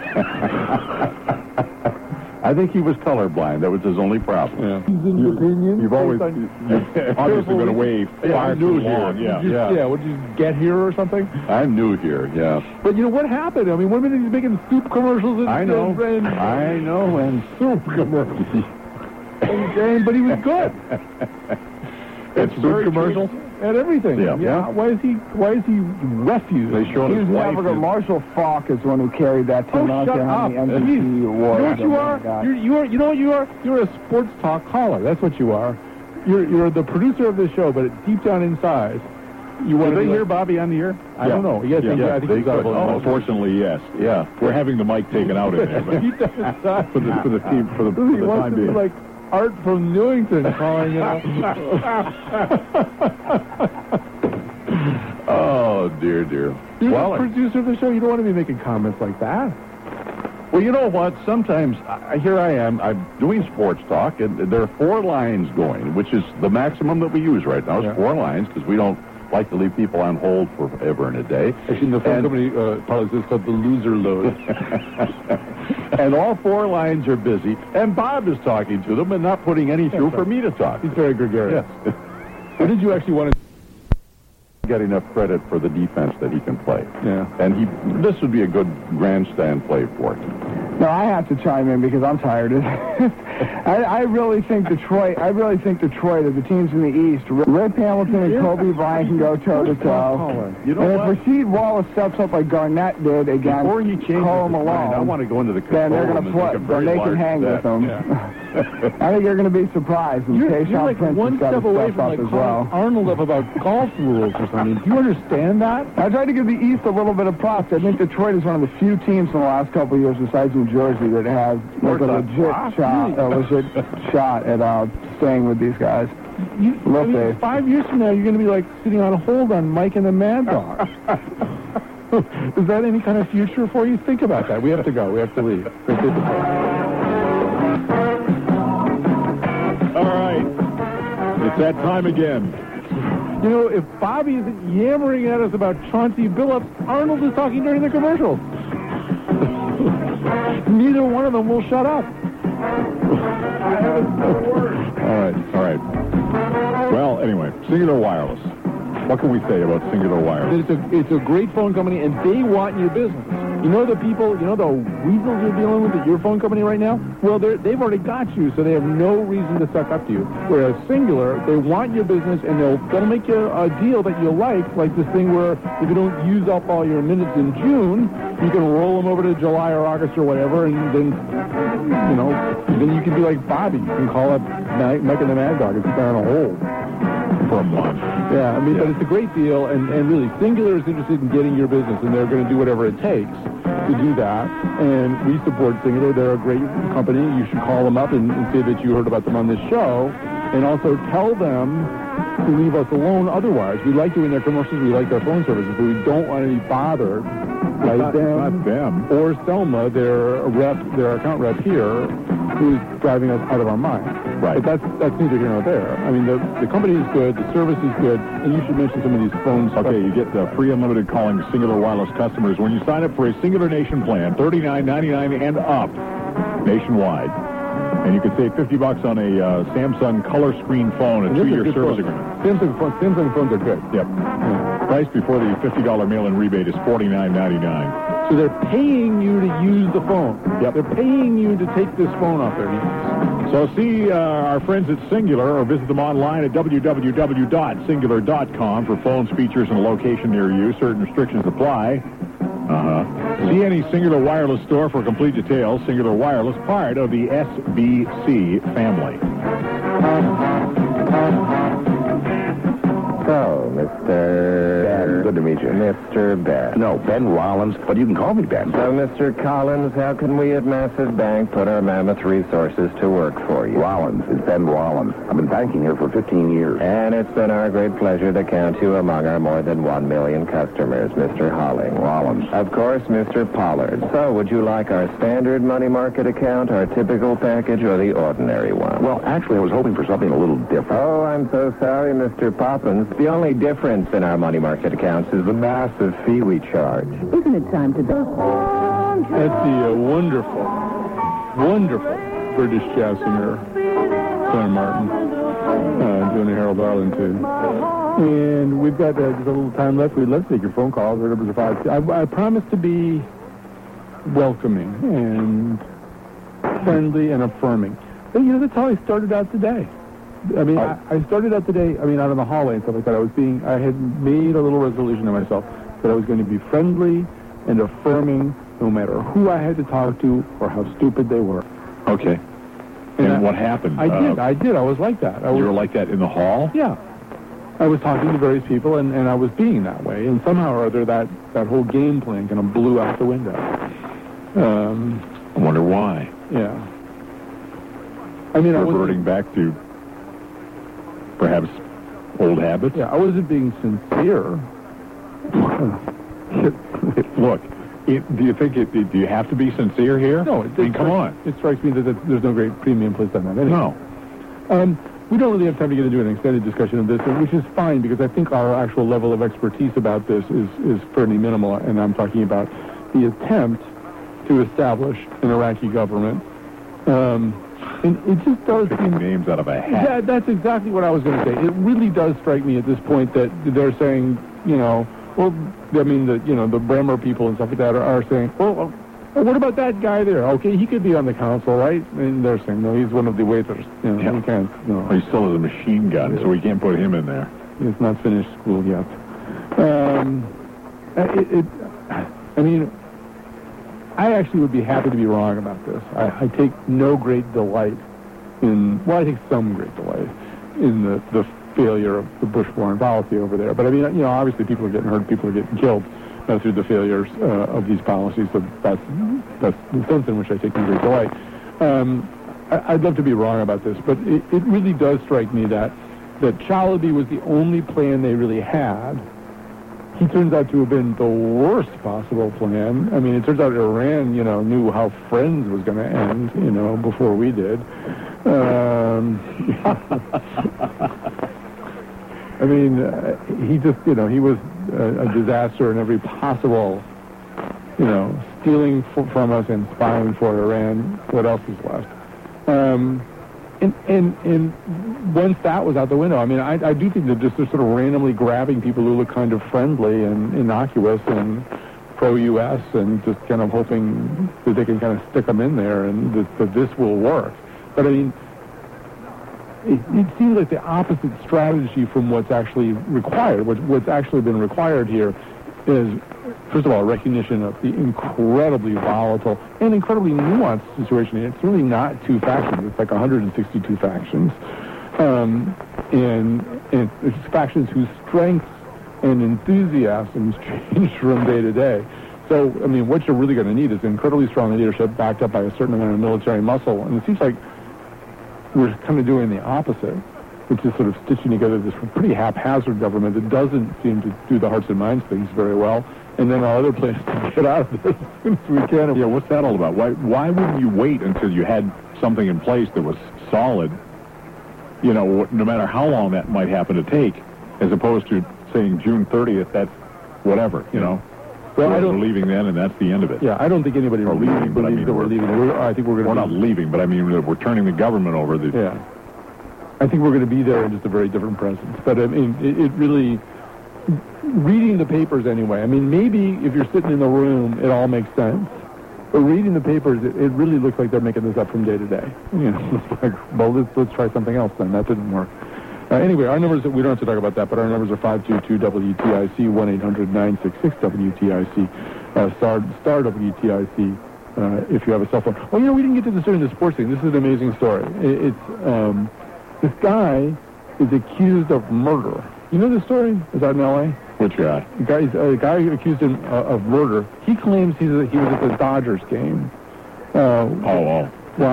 I think he was colorblind. That was his only problem. Yeah. You've always obviously been away far too long. Yeah. What did you get here or something? I'm new here. Yeah. But you know what happened? I mean, one minute he's making soup commercials and I know, and soup commercials. But he was good. It's very commercials and everything. Yeah. Why is he refuse? They showed his wife. Marshall Falk is the one who carried that team out there on the MVP award. You know what you are? You know what you are? You're a sports talk caller. That's what you are. You're the producer of this show, but deep down inside, you want to hear Bobby on the air? I don't know. Yes, I think he's out. Unfortunately, yes. Yeah. We're having the mic taken out in there, but he does for the team for the time being. Like Art from Newington calling it out. Oh, dear. You're the producer of the show. You don't want to be making comments like that. Well, you know what? Sometimes, here I am, I'm doing sports talk, and there are 4 lines going, which is the maximum that we use right now, is 4 lines, because we don't like to leave people on hold forever and a day. Actually, in the phone company policy, it's called the loser load. And all 4 lines are busy, and Bob is talking to them and not putting any through for me to talk. He's very gregarious. Yes. What did you actually want to get enough credit for the defense that he can play? Yeah. And this would be a good grandstand play for him. No, I have to chime in because I'm tired of it. I really think Detroit, of the teams in the East, Rip Hamilton and Kobe Bryant can go toe-to-toe. You know and what? if Rasheed Wallace steps up like Garnett did against Before he changes Karl his mind, Malone, I want to go into the control then they're going to play. Then they can hang with them. I think you're going to be surprised. And You're Tayshaun like Prince one has got step to away step from up like as calling well. Arnold up about golf rules or something. Do you understand that? I tried to give the East a little bit of props. I think Detroit is one of the few teams in the last couple of years, besides New Jersey, that has like a legit shot at staying with these guys. 5 years from now, you're going to be like sitting on hold on Mike and the Mad Dog. Is that any kind of future for you? Think about that. We have to go. We have to leave. All right. It's that time again. You know, if Bobby isn't yammering at us about Chauncey Billups, Arnold is talking during the commercials. Neither one of them will shut up. All right. Well, anyway, Cingular Wireless. What can we say about Cingular Wireless? It's a great phone company, and they want your business. You know the people, you know the weasels you're dealing with at your phone company right now? Well, they've already got you, so they have no reason to suck up to you. Whereas Cingular, they want your business, and they'll make you a deal that you like this thing where if you don't use up all your minutes in June, you can roll them over to July or August or whatever, and then, then you can be like Bobby. You can call up Mike and the Mad Dog and put that on a hold. For a month. Yeah, but it's a great deal, and really, Cingular is interested in getting your business, and they're going to do whatever it takes to do that, and we support Cingular. They're a great company. You should call them up and say that you heard about them on this show, and also tell them to leave us alone otherwise. We like doing their commercials, we like their phone services, but we don't want to be bothered by them or Selma, their account rep here, who's driving us out of our mind. Right. But that's neither here nor there. I mean, the company is good, the service is good, and you should mention some of these phones. Okay, you get the free unlimited calling to Cingular Wireless customers when you sign up for a Cingular Nation plan, $39.99 and up, nationwide. And you can save $50 on a Samsung color screen phone, a 2-year service agreement. Samsung phones are good. Yep. Yeah. Price before the $50 mail-in rebate is $49.99. So they're paying you to use the phone. Yep. They're paying you to take this phone off their hands. So see our friends at Cingular or visit them online at www.cingular.com for phones, features, and a location near you. Certain restrictions apply. See any Cingular Wireless store for complete details. Cingular Wireless, part of the SBC family. So, Mr. Ben, good to meet you. Mr. Ben. No, Ben Rollins, but you can call me Ben. So, Mr. Collins, how can we at Massive Bank put our mammoth resources to work for you? Rollins. It's Ben Rollins. I've been banking here for 15 years. And it's been our great pleasure to count you among our more than 1 million customers, Mr. Holling. Rollins. Of course, Mr. Pollard. So, would you like our standard money market account, our typical package, or the ordinary one? Well, actually, I was hoping for something a little different. Oh, I'm so sorry, Mr. Poppins. The only difference in our money market accounts is the massive fee we charge. Isn't it time to go? That's the wonderful British jazz singer, Glenn Martin, doing a Harold Arlen tune. And we've got just a little time left. We'd love to take your phone calls. Our numbers are 5. I promise to be welcoming and friendly and affirming. But, that's how I started out today. I mean, I started out today, out in the hallway and stuff like that. I had made a little resolution to myself that I was going to be friendly and affirming no matter who I had to talk to or how stupid they were. Okay. And what happened? I did. I was like that. You were like that in the hall? Yeah. I was talking to various people, and I was being that way. And somehow or other, that whole game plan kind of blew out the window. I wonder why. Yeah. I was reverting back to perhaps old habits? Yeah, I wasn't being sincere. Look, do you have to be sincere here? No, come on. It strikes me that there's no great premium placed on that anyway. No. We don't really have time to get into an extended discussion of this, which is fine because I think our actual level of expertise about this is fairly minimal, and I'm talking about the attempt to establish an Iraqi government. And it just does seem... names out of a hat. Yeah, that's exactly what I was going to say. It really does strike me at this point that they're saying, the Bremer people and stuff like that are saying, well, what about that guy there? Okay, he could be on the council, right? And they're saying, no, he's one of the waiters. He can't, Well, he still has a machine gun, so we can't put him in there. He's not finished school yet. I actually would be happy to be wrong about this. I take no great delight I take some great delight in the failure of the Bush foreign policy over there. But obviously people are getting hurt, people are getting killed through the failures of these policies. So that's the sense in which I take no great delight. I'd love to be wrong about this, but it really does strike me that Chalabi was the only plan they really had he turns out to have been the worst possible plan. I mean, it turns out Iran, knew how Friends was going to end, before we did. I mean, he just, he was a disaster in every possible, stealing from us and spying for Iran. What else is left? And once that was out the window, I mean, I do think that just they're sort of randomly grabbing people who look kind of friendly and innocuous and pro-U.S. and just kind of hoping that they can kind of stick them in there and that this will work. But I mean, it seems like the opposite strategy from what's actually required. What's actually been required here is, first of all, recognition of the incredibly volatile and incredibly nuanced situation. It's really not two factions. It's like 162 factions. And it's factions whose strengths and enthusiasms change from day to day. So, I mean, what you're really going to need is incredibly strong leadership backed up by a certain amount of military muscle. And it seems like we're kind of doing the opposite, which is sort of stitching together this pretty haphazard government that doesn't seem to do the hearts and minds things very well. And then our other plans to get out of this as soon as we can. Yeah, what's that all about? Why wouldn't you wait until you had something in place that was solid, no matter how long that might happen to take, as opposed to saying June 30th, that's whatever, Well, we're leaving then, and that's the end of it. Yeah, I don't think anybody leaving, but I mean, that we're leaving. I think we're not leaving, but I mean, we're turning the government over. Yeah. I think we're going to be there in just a very different presence. But, I mean, it really... Reading the papers anyway. I mean, maybe if you're sitting in the room, it all makes sense. But reading the papers, it really looks like they're making this up from day to day. It's like, well, let's try something else then. That didn't work. Anyway, our numbers, we don't have to talk about that, but our numbers are 522-WTIC, 1-800-966-WTIC, star WTIC, if you have a cell phone. Oh, we didn't get to this during the sports thing. This is an amazing story. This guy is accused of murder. You know this story? Is that in L.A.? Which guy? A guy accused him of murder. He claims he was at the Dodgers game. While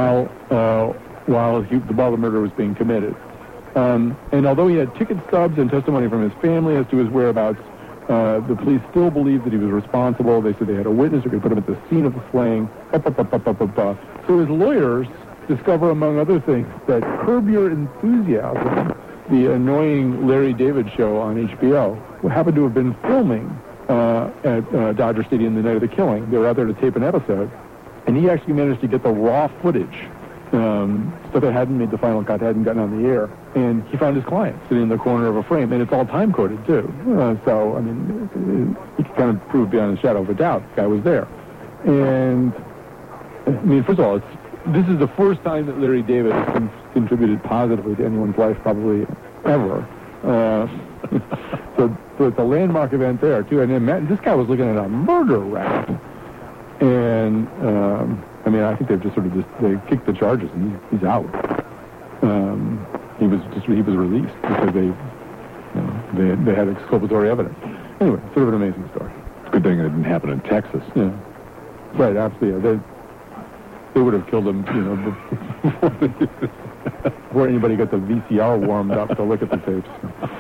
the murder was being committed. And although he had ticket stubs and testimony from his family as to his whereabouts, the police still believed that he was responsible. They said they had a witness who could put him at the scene of the slaying. So his lawyers discover, among other things, that Curb Your Enthusiasm, the annoying Larry David show on HBO, happened to have been filming at Dodger Stadium the night of the killing. They were out there to tape an episode, and he actually managed to get the raw footage, stuff that hadn't made the final cut, hadn't gotten on the air, and he found his client sitting in the corner of a frame, and it's all time-coded, too. So, I mean, he could kind of prove beyond a shadow of a doubt the guy was there. And, I mean, first of all, this is the first time that Larry David has contributed positively to anyone's life, probably ever. So it's a landmark event there, too. And then this guy was looking at a murder rap. And, I mean, I think they've just they kicked the charges, and he's out. He was released because they had exculpatory evidence. Anyway, sort of an amazing story. It's a good thing it didn't happen in Texas. Yeah. Right, absolutely. They would have killed him, before anybody got the VCR warmed up to look at the tapes.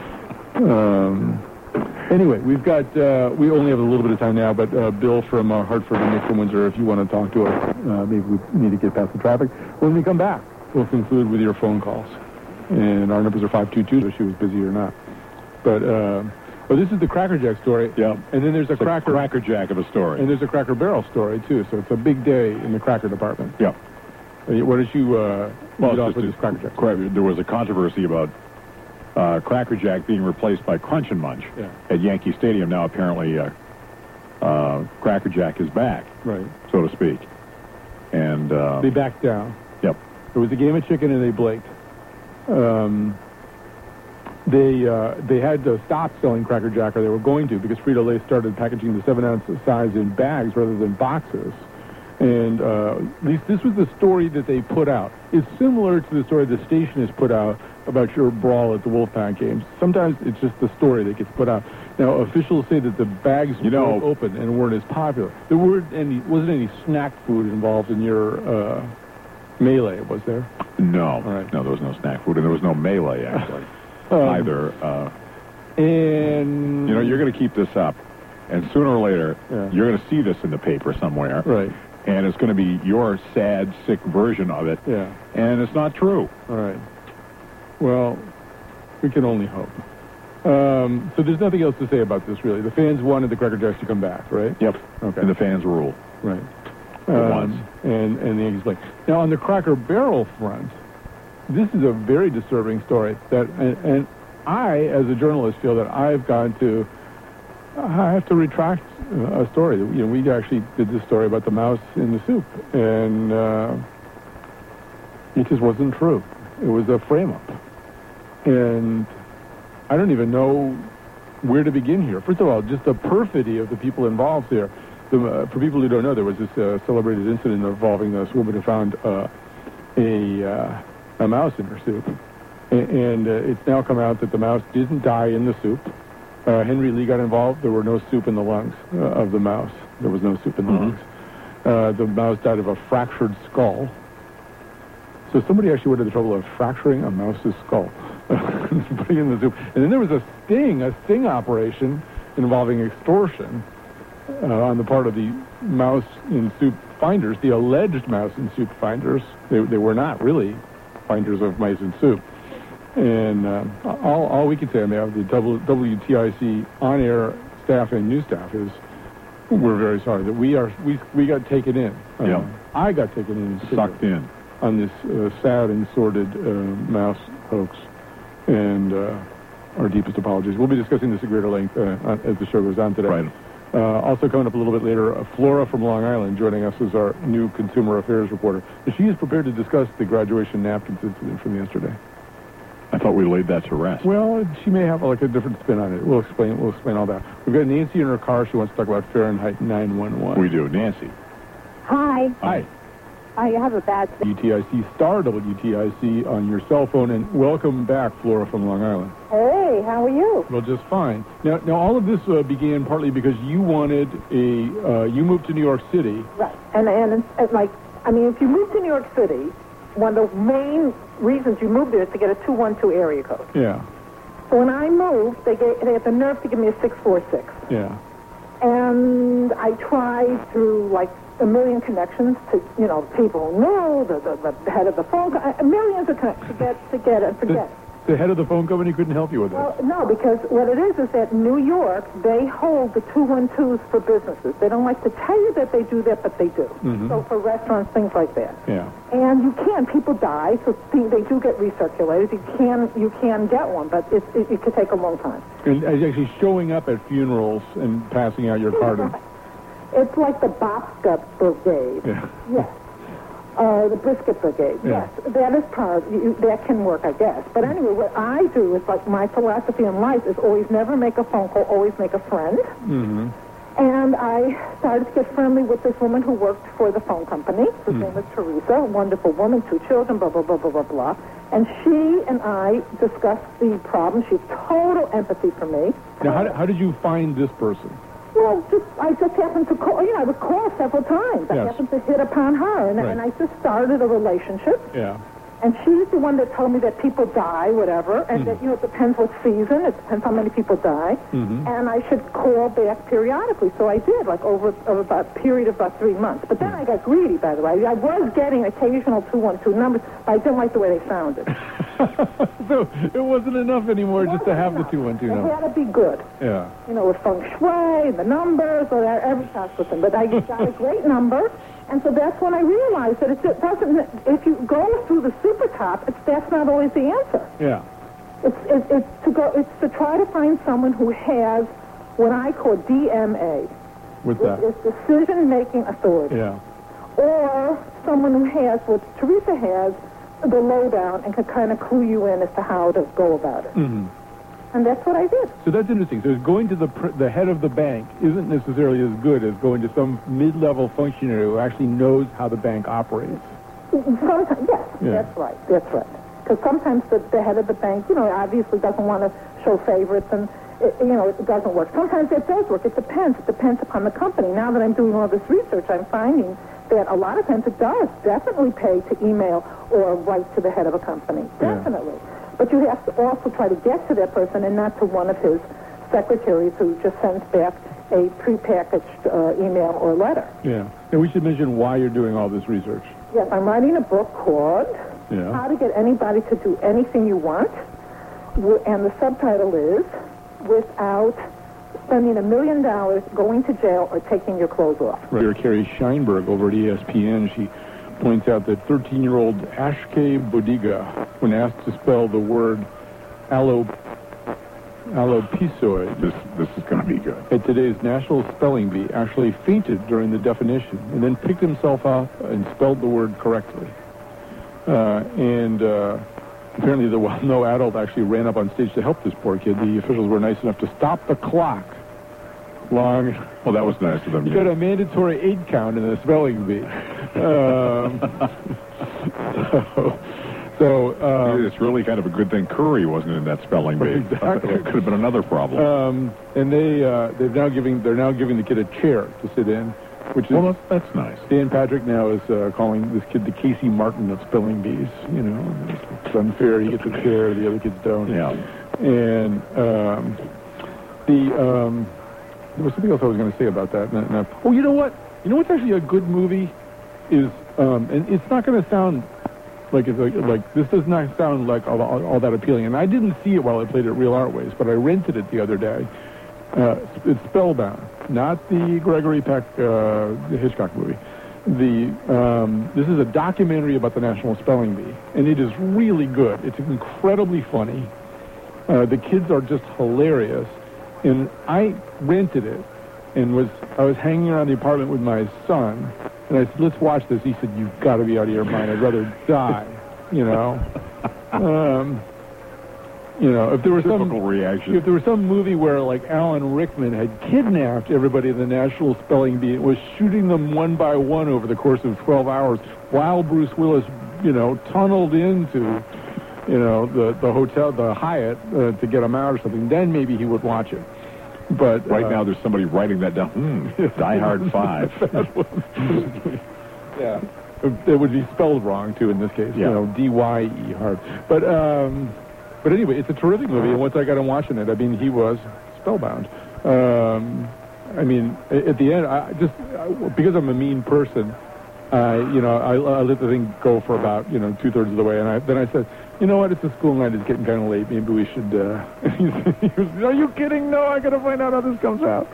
Anyway, we only have a little bit of time now, but Bill from Hartford and Nick from Windsor, if you want to talk to us, maybe we need to get past the traffic. When we come back, we'll conclude with your phone calls. And our numbers are 522, if she was busy or not. But this is the Cracker Jack story. Yeah. And then there's a Cracker Jack of a story. And there's a Cracker Barrel story, too. So it's a big day in the Cracker department. Yeah. What did you lead off with this Cracker Jack? There was a controversy about Cracker Jack being replaced by Crunch and Munch at Yankee Stadium. Now, apparently, Cracker Jack is back, right, so to speak. And they backed down. Yep. It was a game of chicken, and they blaked. They had to stop selling Cracker Jack, or they were going to, because Frito-Lay started packaging the 7-ounce size in bags rather than boxes. And at least this was the story that they put out. It's similar to the story the station has put out about your brawl at the Wolfpack games. Sometimes it's just the story that gets put out. Now, officials say that the bags weren't open and weren't as popular. There wasn't any snack food involved in your melee, was there? No. All right. No, there was no snack food, and there was no melee, actually, either. And... You know, you're going to keep this up, and sooner or later, you're going to see this in the paper somewhere. Right. And it's going to be your sad, sick version of it. Yeah. And it's not true. All right. Well, we can only hope. So there's nothing else to say about this, really. The fans wanted the Cracker Jacks to come back, right? Yep. Okay. And the fans rule. Right. Once. And the Yankees play. Now, on the Cracker Barrel front, this is a very disturbing story. And I, as a journalist, feel that I have to retract a story. You know, we actually did this story about the mouse in the soup, and it just wasn't true. It was a frame-up. And I don't even know where to begin here. First of all, just the perfidy of the people involved here. For people who don't know, there was this celebrated incident involving this woman who found a mouse in her soup. And it's now come out that the mouse didn't die in the soup. Henry Lee got involved. There were no soup in the lungs of the mouse. There was no soup in the lungs. The mouse died of a fractured skull. So somebody actually went to the trouble of fracturing a mouse's skull, putting it in the soup. And then there was a sting operation involving extortion on the part of the mouse in soup finders, the alleged mouse in soup finders. They were not really finders of mice in soup. And all we can say on behalf of the WTIC on-air staff and news staff is we're very sorry that we got taken in. I got taken in. Sucked in. On this sad and sordid mouse hoax. And our deepest apologies. We'll be discussing this at greater length as the show goes on today. Right. Also coming up a little bit later, Flora from Long Island joining us as our new consumer affairs reporter. She is prepared to discuss the graduation napkins incident from yesterday. I thought we laid that to rest. Well, she may have like a different spin on it. We'll explain all that. We've got Nancy in her car. She wants to talk about Fahrenheit 9/11. We do. Nancy. Hi. Hi. I have a bad thing. WTIC, star WTIC on your cell phone, and welcome back, Flora from Long Island. Hey, how are you? Well, just fine. Now all of this began partly because you wanted you moved to New York City. Right. And like, I mean, if you move to New York City, one of the main reasons you moved there is to get a 212 area code. Yeah. So when I moved, they had the nerve to give me a 646. Yeah. And I tried through, like, a million connections to, people who know, the head of the phone, millions of connections to get it, forget. The head of the phone company couldn't help you with it? Well, no, because what it is that New York, they hold the 212s for businesses. They don't like to tell you that they do that, but they do. Mm-hmm. So for restaurants, things like that. Yeah. And you can, people die, so they do get recirculated. You can get one, but it could take a long time. And actually showing up at funerals and passing out your card. It's like the Bobska Brigade. Yeah. Yes. The Brisket Brigade. Yeah. Yes, that is part. That can work, I guess. But anyway, what I do is, like, my philosophy in life is always never make a phone call, always make a friend. Mm-hmm. And I started to get friendly with this woman who worked for the phone company. Her name was Teresa, a wonderful woman, 2 children, blah, blah, blah, blah, blah, blah. And she and I discussed the problem. She had total empathy for me. Now, how did you find this person? Well, I just happened to call, I would call several times. I happened to hit upon her, and I just started a relationship. Yeah. And she's the one that told me that people die, whatever, and that, it depends what season, it depends how many people die, and I should call back periodically. So I did, like, over about a period of about 3 months. But then I got greedy, by the way. I was getting occasional 212 numbers, but I didn't like the way they sounded. So it wasn't enough anymore just to have the 212 number. It had to be good. Yeah. With feng shui, the numbers, or every possible thing. But I got a great number. And so that's when I realized that it doesn't. If you go through the super top, that's not always the answer. Yeah. It's to try to find someone who has what I call DMA. What's that? It's decision-making authority. Yeah. Or someone who has what Teresa has, the lowdown, and can kind of clue you in as to how to go about it. Mm-hmm. And that's what I did. So that's interesting. So going to the head of the bank isn't necessarily as good as going to some mid-level functionary who actually knows how the bank operates. Sometimes, yes, Yeah. That's right. Because sometimes the head of the bank, obviously doesn't want to show favorites, and it doesn't work. Sometimes it does work. It depends. It depends upon the company. Now that I'm doing all this research, I'm finding that a lot of times it does definitely pay to email or write to the head of a company. Definitely. But you have to also try to get to that person and not to one of his secretaries who just sends back a prepackaged email or letter. Yeah. And we should mention why you're doing all this research. Yes, I'm writing a book called How to Get Anybody to Do Anything You Want. And the subtitle is Without Spending $1 Million, Going to Jail, or Taking Your Clothes Off. Right. Carrie Scheinberg over at ESPN, she points out that 13-year-old Ashke Bodiga, when asked to spell the word alopecia, this is going to be good. At today's National Spelling Bee, actually fainted during the definition and then picked himself up and spelled the word correctly. Apparently the well-known adult actually ran up on stage to help this poor kid. The officials were nice enough to stop the clock. Well, that was nice of them. You got a mandatory 8 count in the spelling bee. It's really kind of a good thing Curry wasn't in that spelling bee. Exactly. It could have been another problem. And they're now giving the kid a chair to sit in, which is that's nice. Dan Patrick now is calling this kid the Casey Martin of spelling bees. You know, it's unfair. He gets a chair, the other kids don't. Yeah. And there was something else I was going to say about that. Oh, you know what? You know what's actually a good movie is, and it's not going to sound like this does not sound like all that appealing. And I didn't see it while I played at Real Artways, but I rented it the other day. It's Spellbound, not the Gregory Peck the Hitchcock movie. This is a documentary about the National Spelling Bee, and it is really good. It's incredibly funny. The kids are just hilarious. And I rented it, and I was hanging around the apartment with my son, and I said, "Let's watch this." He said, "You've got to be out of your mind. I'd rather die." You know. If there was if there was some movie where like Alan Rickman had kidnapped everybody in the National Spelling Bee and was shooting them one by one over the course of 12 hours, while Bruce Willis, tunneled into the hotel, the Hyatt, to get him out or something, then maybe he would watch it. But right now there's somebody writing that down. Die Hard 5. Yeah. It would be spelled wrong, too, in this case. Yeah. D-Y-E, hard. But anyway, it's a terrific movie, and once I got him watching it, he was spellbound. At the end, because I'm a mean person, I let the thing go for about, 2/3 of the way, and then I said, you know what, it's a school night, it's getting kind of late, maybe we should, he was, are you kidding? No, I gotta find out how this comes out.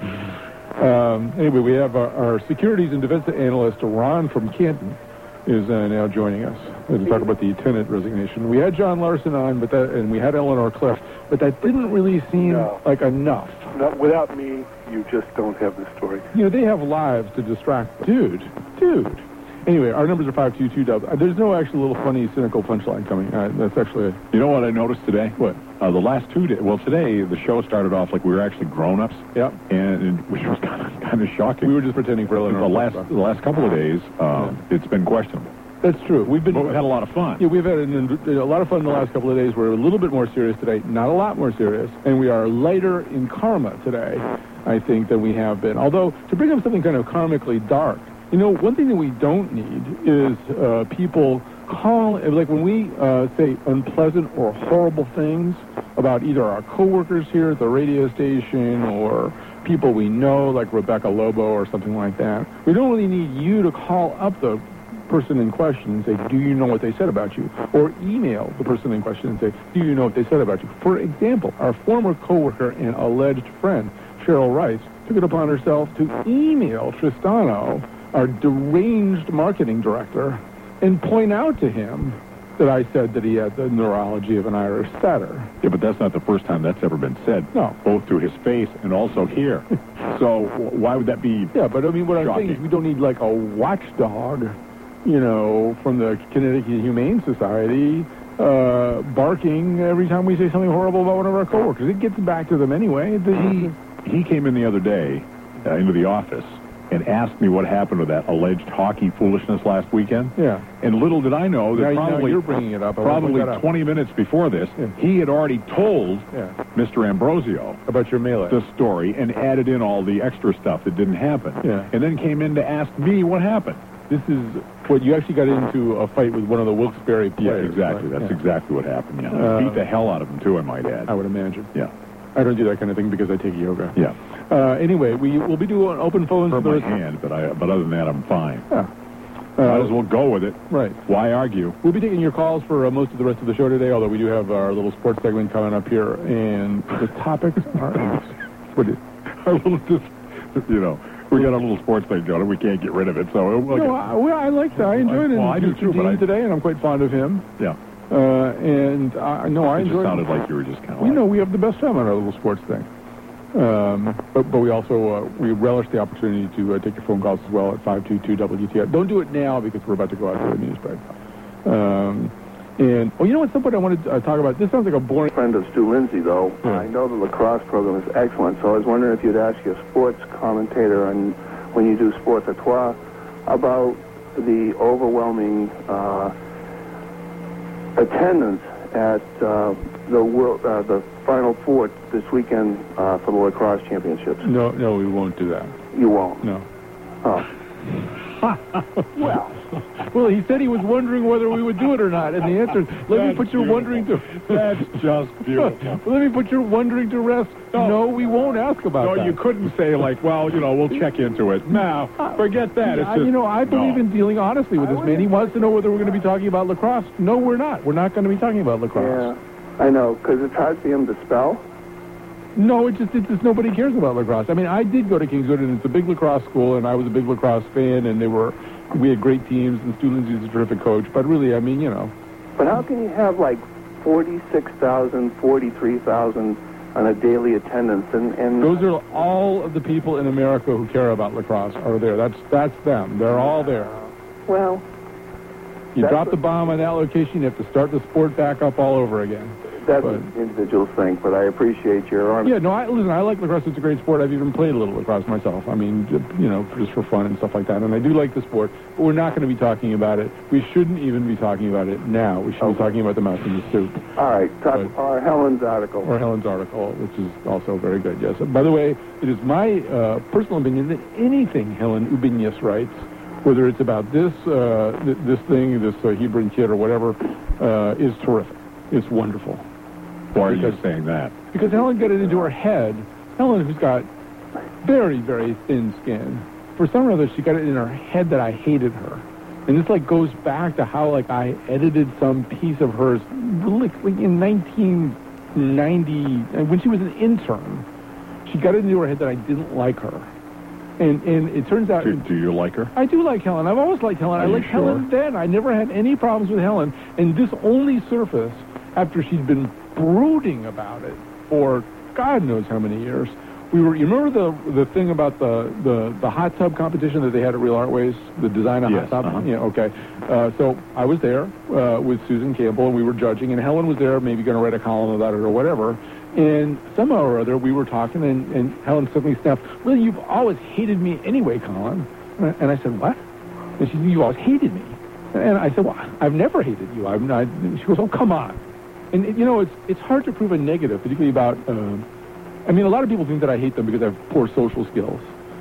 Anyway, we have our securities and defense analyst, Ron from Canton, is now joining us to talk about the tenant resignation. We had John Larson on, and we had Eleanor Clift, but that didn't really seem like enough. No, without me, you just don't have the story. They have lives to distract them. Dude. Anyway, our numbers are 522. There's no actual little funny, cynical punchline coming. That's actually You know what I noticed today? What? The last 2 days. Well, today the show started off like we were actually grown-ups. Yeah. And which was kind of shocking. We were just pretending for Eleanor. The last couple of days, it's been questionable. That's true. We've had a lot of fun. Yeah, we've had a lot of fun the last couple of days. We're a little bit more serious today, not a lot more serious, and we are lighter in karma today, I think, than we have been. Although, to bring up something kind of karmically dark, one thing that we don't need is people like when we say unpleasant or horrible things about either our coworkers here at the radio station or people we know, like Rebecca Lobo or something like that. We don't really need you to call up the person in question and say, do you know what they said about you? Or email the person in question and say, do you know what they said about you? For example, our former coworker and alleged friend, Cheryl Rice, took it upon herself to email Tristano, our deranged marketing director, and point out to him that I said that he had the neurology of an Irish setter. Yeah, but that's not the first time that's ever been said. No. Both to his face and also here. So why would that be Yeah, but what shocking? I'm saying is we don't need like a watchdog, from the Connecticut Humane Society barking every time we say something horrible about one of our coworkers. It gets back to them anyway. He came in the other day into the office and asked me what happened with that alleged hockey foolishness last weekend. Yeah. And little did I know that now you're bringing it up. Probably 20 minutes before this, he had already told Mr. Ambrosio about your mail the story and added in all the extra stuff that didn't happen. Yeah. And then came in to ask me what happened. This is what you actually got into a fight with one of the Wilkes-Barre players. Yeah, exactly. Right? That's exactly what happened. Yeah. Beat the hell out of him, too, I might add. I would imagine. Yeah. I don't do that kind of thing because I take yoga. Yeah. Anyway, we'll be doing open phones. Hurt my hand, but other than that, I'm fine. Yeah. Might as well go with it. Right. Why argue? We'll be taking your calls for most of the rest of the show today, although we do have our little sports segment coming up here, and the topics are our little, we got a little sports thing going, and we can't get rid of it. So I liked it. I enjoyed it. Well, I do too. But today, and I'm quite fond of him. Yeah. I It enjoyed just it. sounded like you were just kind of. We have the best time on our little sports thing. But we also we relish the opportunity to take your phone calls as well at 522-WTF. Don't do it now because we're about to go out to a news break. And at some point I wanted to talk about. This sounds like a boring. Friend of Stu Lindsay, though. I know the lacrosse program is excellent, so I was wondering if you'd ask your sports commentator and when you do Sports à Trois about the overwhelming attendance at the Final Four this weekend for the lacrosse championships. No, we won't do that. You won't? No. Oh. Well, he said he was wondering whether we would do it or not, and the answer is, let me put your wondering to... That's just beautiful. Let me put your wondering to rest. No, we won't ask about that. No, you couldn't say, we'll check into it. No, forget that. It's just, I believe in dealing honestly with this man. He wants to know whether we're going to be talking about lacrosse. No, we're not. We're not going to be talking about lacrosse. Yeah, I know, because it's hard for him to spell. No, it's just nobody cares about lacrosse. I mean, I did go to Kingswood, and it's a big lacrosse school, and I was a big lacrosse fan, and we had great teams, and Stu Lindsay was a terrific coach. But really, But how can you have 46,000, 43,000 on a daily attendance? And those are all of the people in America who care about lacrosse are there. That's them. They're all there. Well, you drop the bomb on that location, you have to start the sport back up all over again. That's an individual thing, but I appreciate your honesty. Yeah, no, I like lacrosse. It's a great sport. I've even played a little lacrosse myself. I mean, just for fun and stuff like that. And I do like the sport, but we're not going to be talking about it. We shouldn't even be talking about it now. We should be talking about the mouse in the soup. All right, or Helen's article. Or Helen's article, which is also very good, yes. By the way, it is my personal opinion that anything Helen Ubinius writes, whether it's about this Hebron kid or whatever, is terrific. It's wonderful. Why are you saying that? Because Helen got it into her head. Helen, who's got very, very thin skin, for some reason she got it in her head that I hated her. And this goes back to how I edited some piece of hers in 1990 when she was an intern. She got it into her head that I didn't like her. And it turns out... Do you like her? I do like Helen. I've always liked Helen. I liked Helen then. I never had any problems with Helen. And this only surfaced after she'd been brooding about it for God knows how many years. You remember the thing about the hot tub competition that they had at Real Artways, the design of hot tub? Yeah, okay. So I was there with Susan Campbell, and we were judging, and Helen was there, maybe going to write a column about it or whatever. And somehow or other, we were talking, and Helen suddenly snapped, "Well, you've always hated me anyway, Colin." And I said, "What?" And she said, "You always hated me." And I said, "Well, I've never hated you. I'm not." She goes, "Oh, come on." And, it's hard to prove a negative, particularly about, a lot of people think that I hate them because I have poor social skills.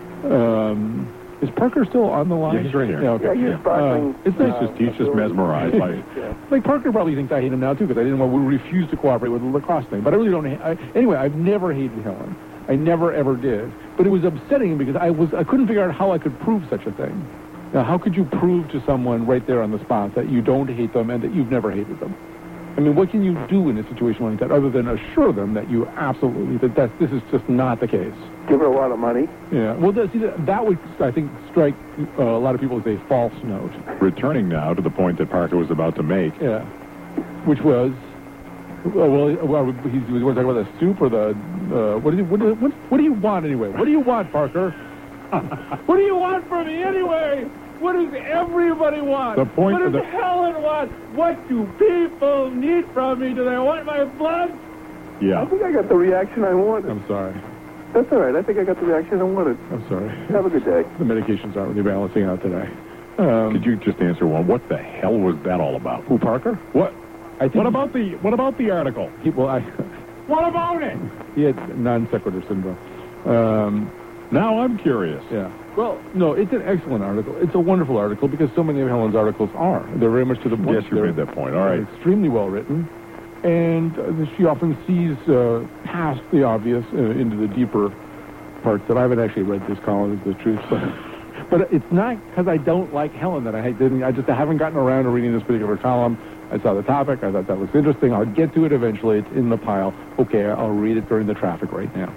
Is Parker still on the line? Yeah, he's right here. Yeah, okay. Yeah, he's sparkling. It's nice he's just mesmerized by it. Parker probably thinks I hate him now, too, because I didn't want to refuse to cooperate with the lacrosse thing. But I really don't anyway, I've never hated Helen. I never, ever did. But it was upsetting because I couldn't figure out how I could prove such a thing. Now, how could you prove to someone right there on the spot that you don't hate them and that you've never hated them? I mean, what can you do in a situation like that other than assure them that you absolutely, that this is just not the case? Give her a lot of money. Yeah. Well, that would, I think, strike a lot of people as a false note. Returning now to the point that Parker was about to make. Yeah. Which was, he was going to talk about the soup or the, what do you want anyway? What do you want, Parker? What do you want from me anyway? What does everybody want? The point what does Helen want? What do people need from me? Do they want my blood? Yeah. I think I got the reaction I wanted. I'm sorry. That's all right. I think I got the reaction I wanted. I'm sorry. Have a good day. The medications aren't really balancing out today. Could you just answer one? What the hell was that all about? Who, Parker? What? What about the article? What about it? He had non sequitur syndrome. Now I'm curious. Yeah. Well, no, it's an excellent article. It's a wonderful article because so many of Helen's articles are. They're very much to the point. Yes, you made that point. All right. Extremely well written. And she often sees past the obvious into the deeper parts that I haven't actually read this column, is the truth. But it's not because I don't like Helen that I haven't gotten around to reading this particular column. I saw the topic. I thought that looks interesting. I'll get to it eventually. It's in the pile. Okay, I'll read it during the traffic right now.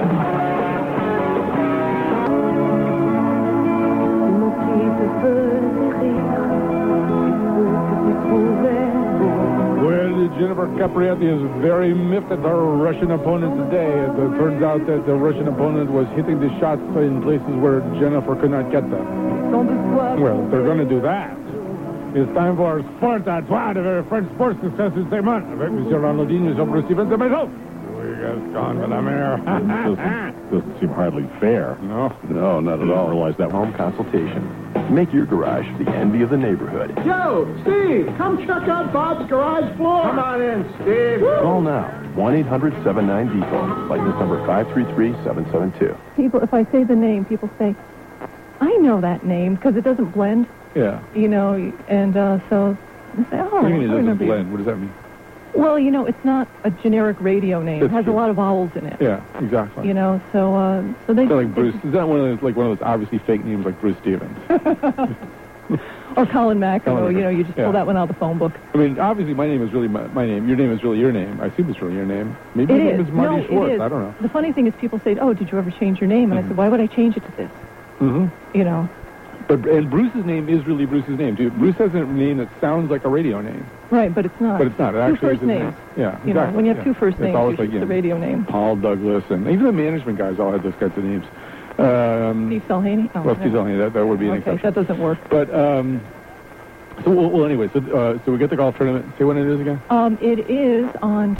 Well, Jennifer Capriati is very miffed at her Russian opponent today. As it turns out that the Russian opponent was hitting the shots in places where Jennifer could not get them. Well, they're going to do that. It's time for Sport à Trois, the very French sports success du segment, avec M. Ronaldin, M. Bruce Stevens, and myself. Doesn't seem hardly fair. No, not at all. Realize that home consultation. Make your garage the envy of the neighborhood. Joe, Steve, come check out Bob's garage floor. Come on in, Steve. Call now. 1-800-79-DEPOT. License number 533-772. People, if I say the name, people say, I know that name because it doesn't blend. Yeah. You know, and so I say, oh, what do you mean it I doesn't remember blend? you. What does that mean? Well, you know, it's not a generic radio name. It has a lot of vowels in it. Yeah, exactly. You know, so they... like Bruce, is that one of those obviously fake names like Bruce Stevens? Or Colin McEnroe, you know, you just pull that one out of the phone book. I mean, obviously my name is really my name. Your name is really your name. I assume it's really your name. Maybe your name is Marty Schwartz. It is. I don't know. The funny thing is people say, oh, did you ever change your name? And I said, why would I change it to this? Mm-hmm. You know. And Bruce's name is really Bruce's name, too. Bruce has a name that sounds like a radio name. Right, but it's not. But it's not. It actually is his names. name. Yeah, you know, when you have two first names, it's it's the radio name. Paul Douglas, and even the management guys all had those kinds of names. Steve Salhany? Oh, Steve Salhany, that would be an exception. That doesn't work. But, anyway, so we get the golf tournament. Say when it is again? It is on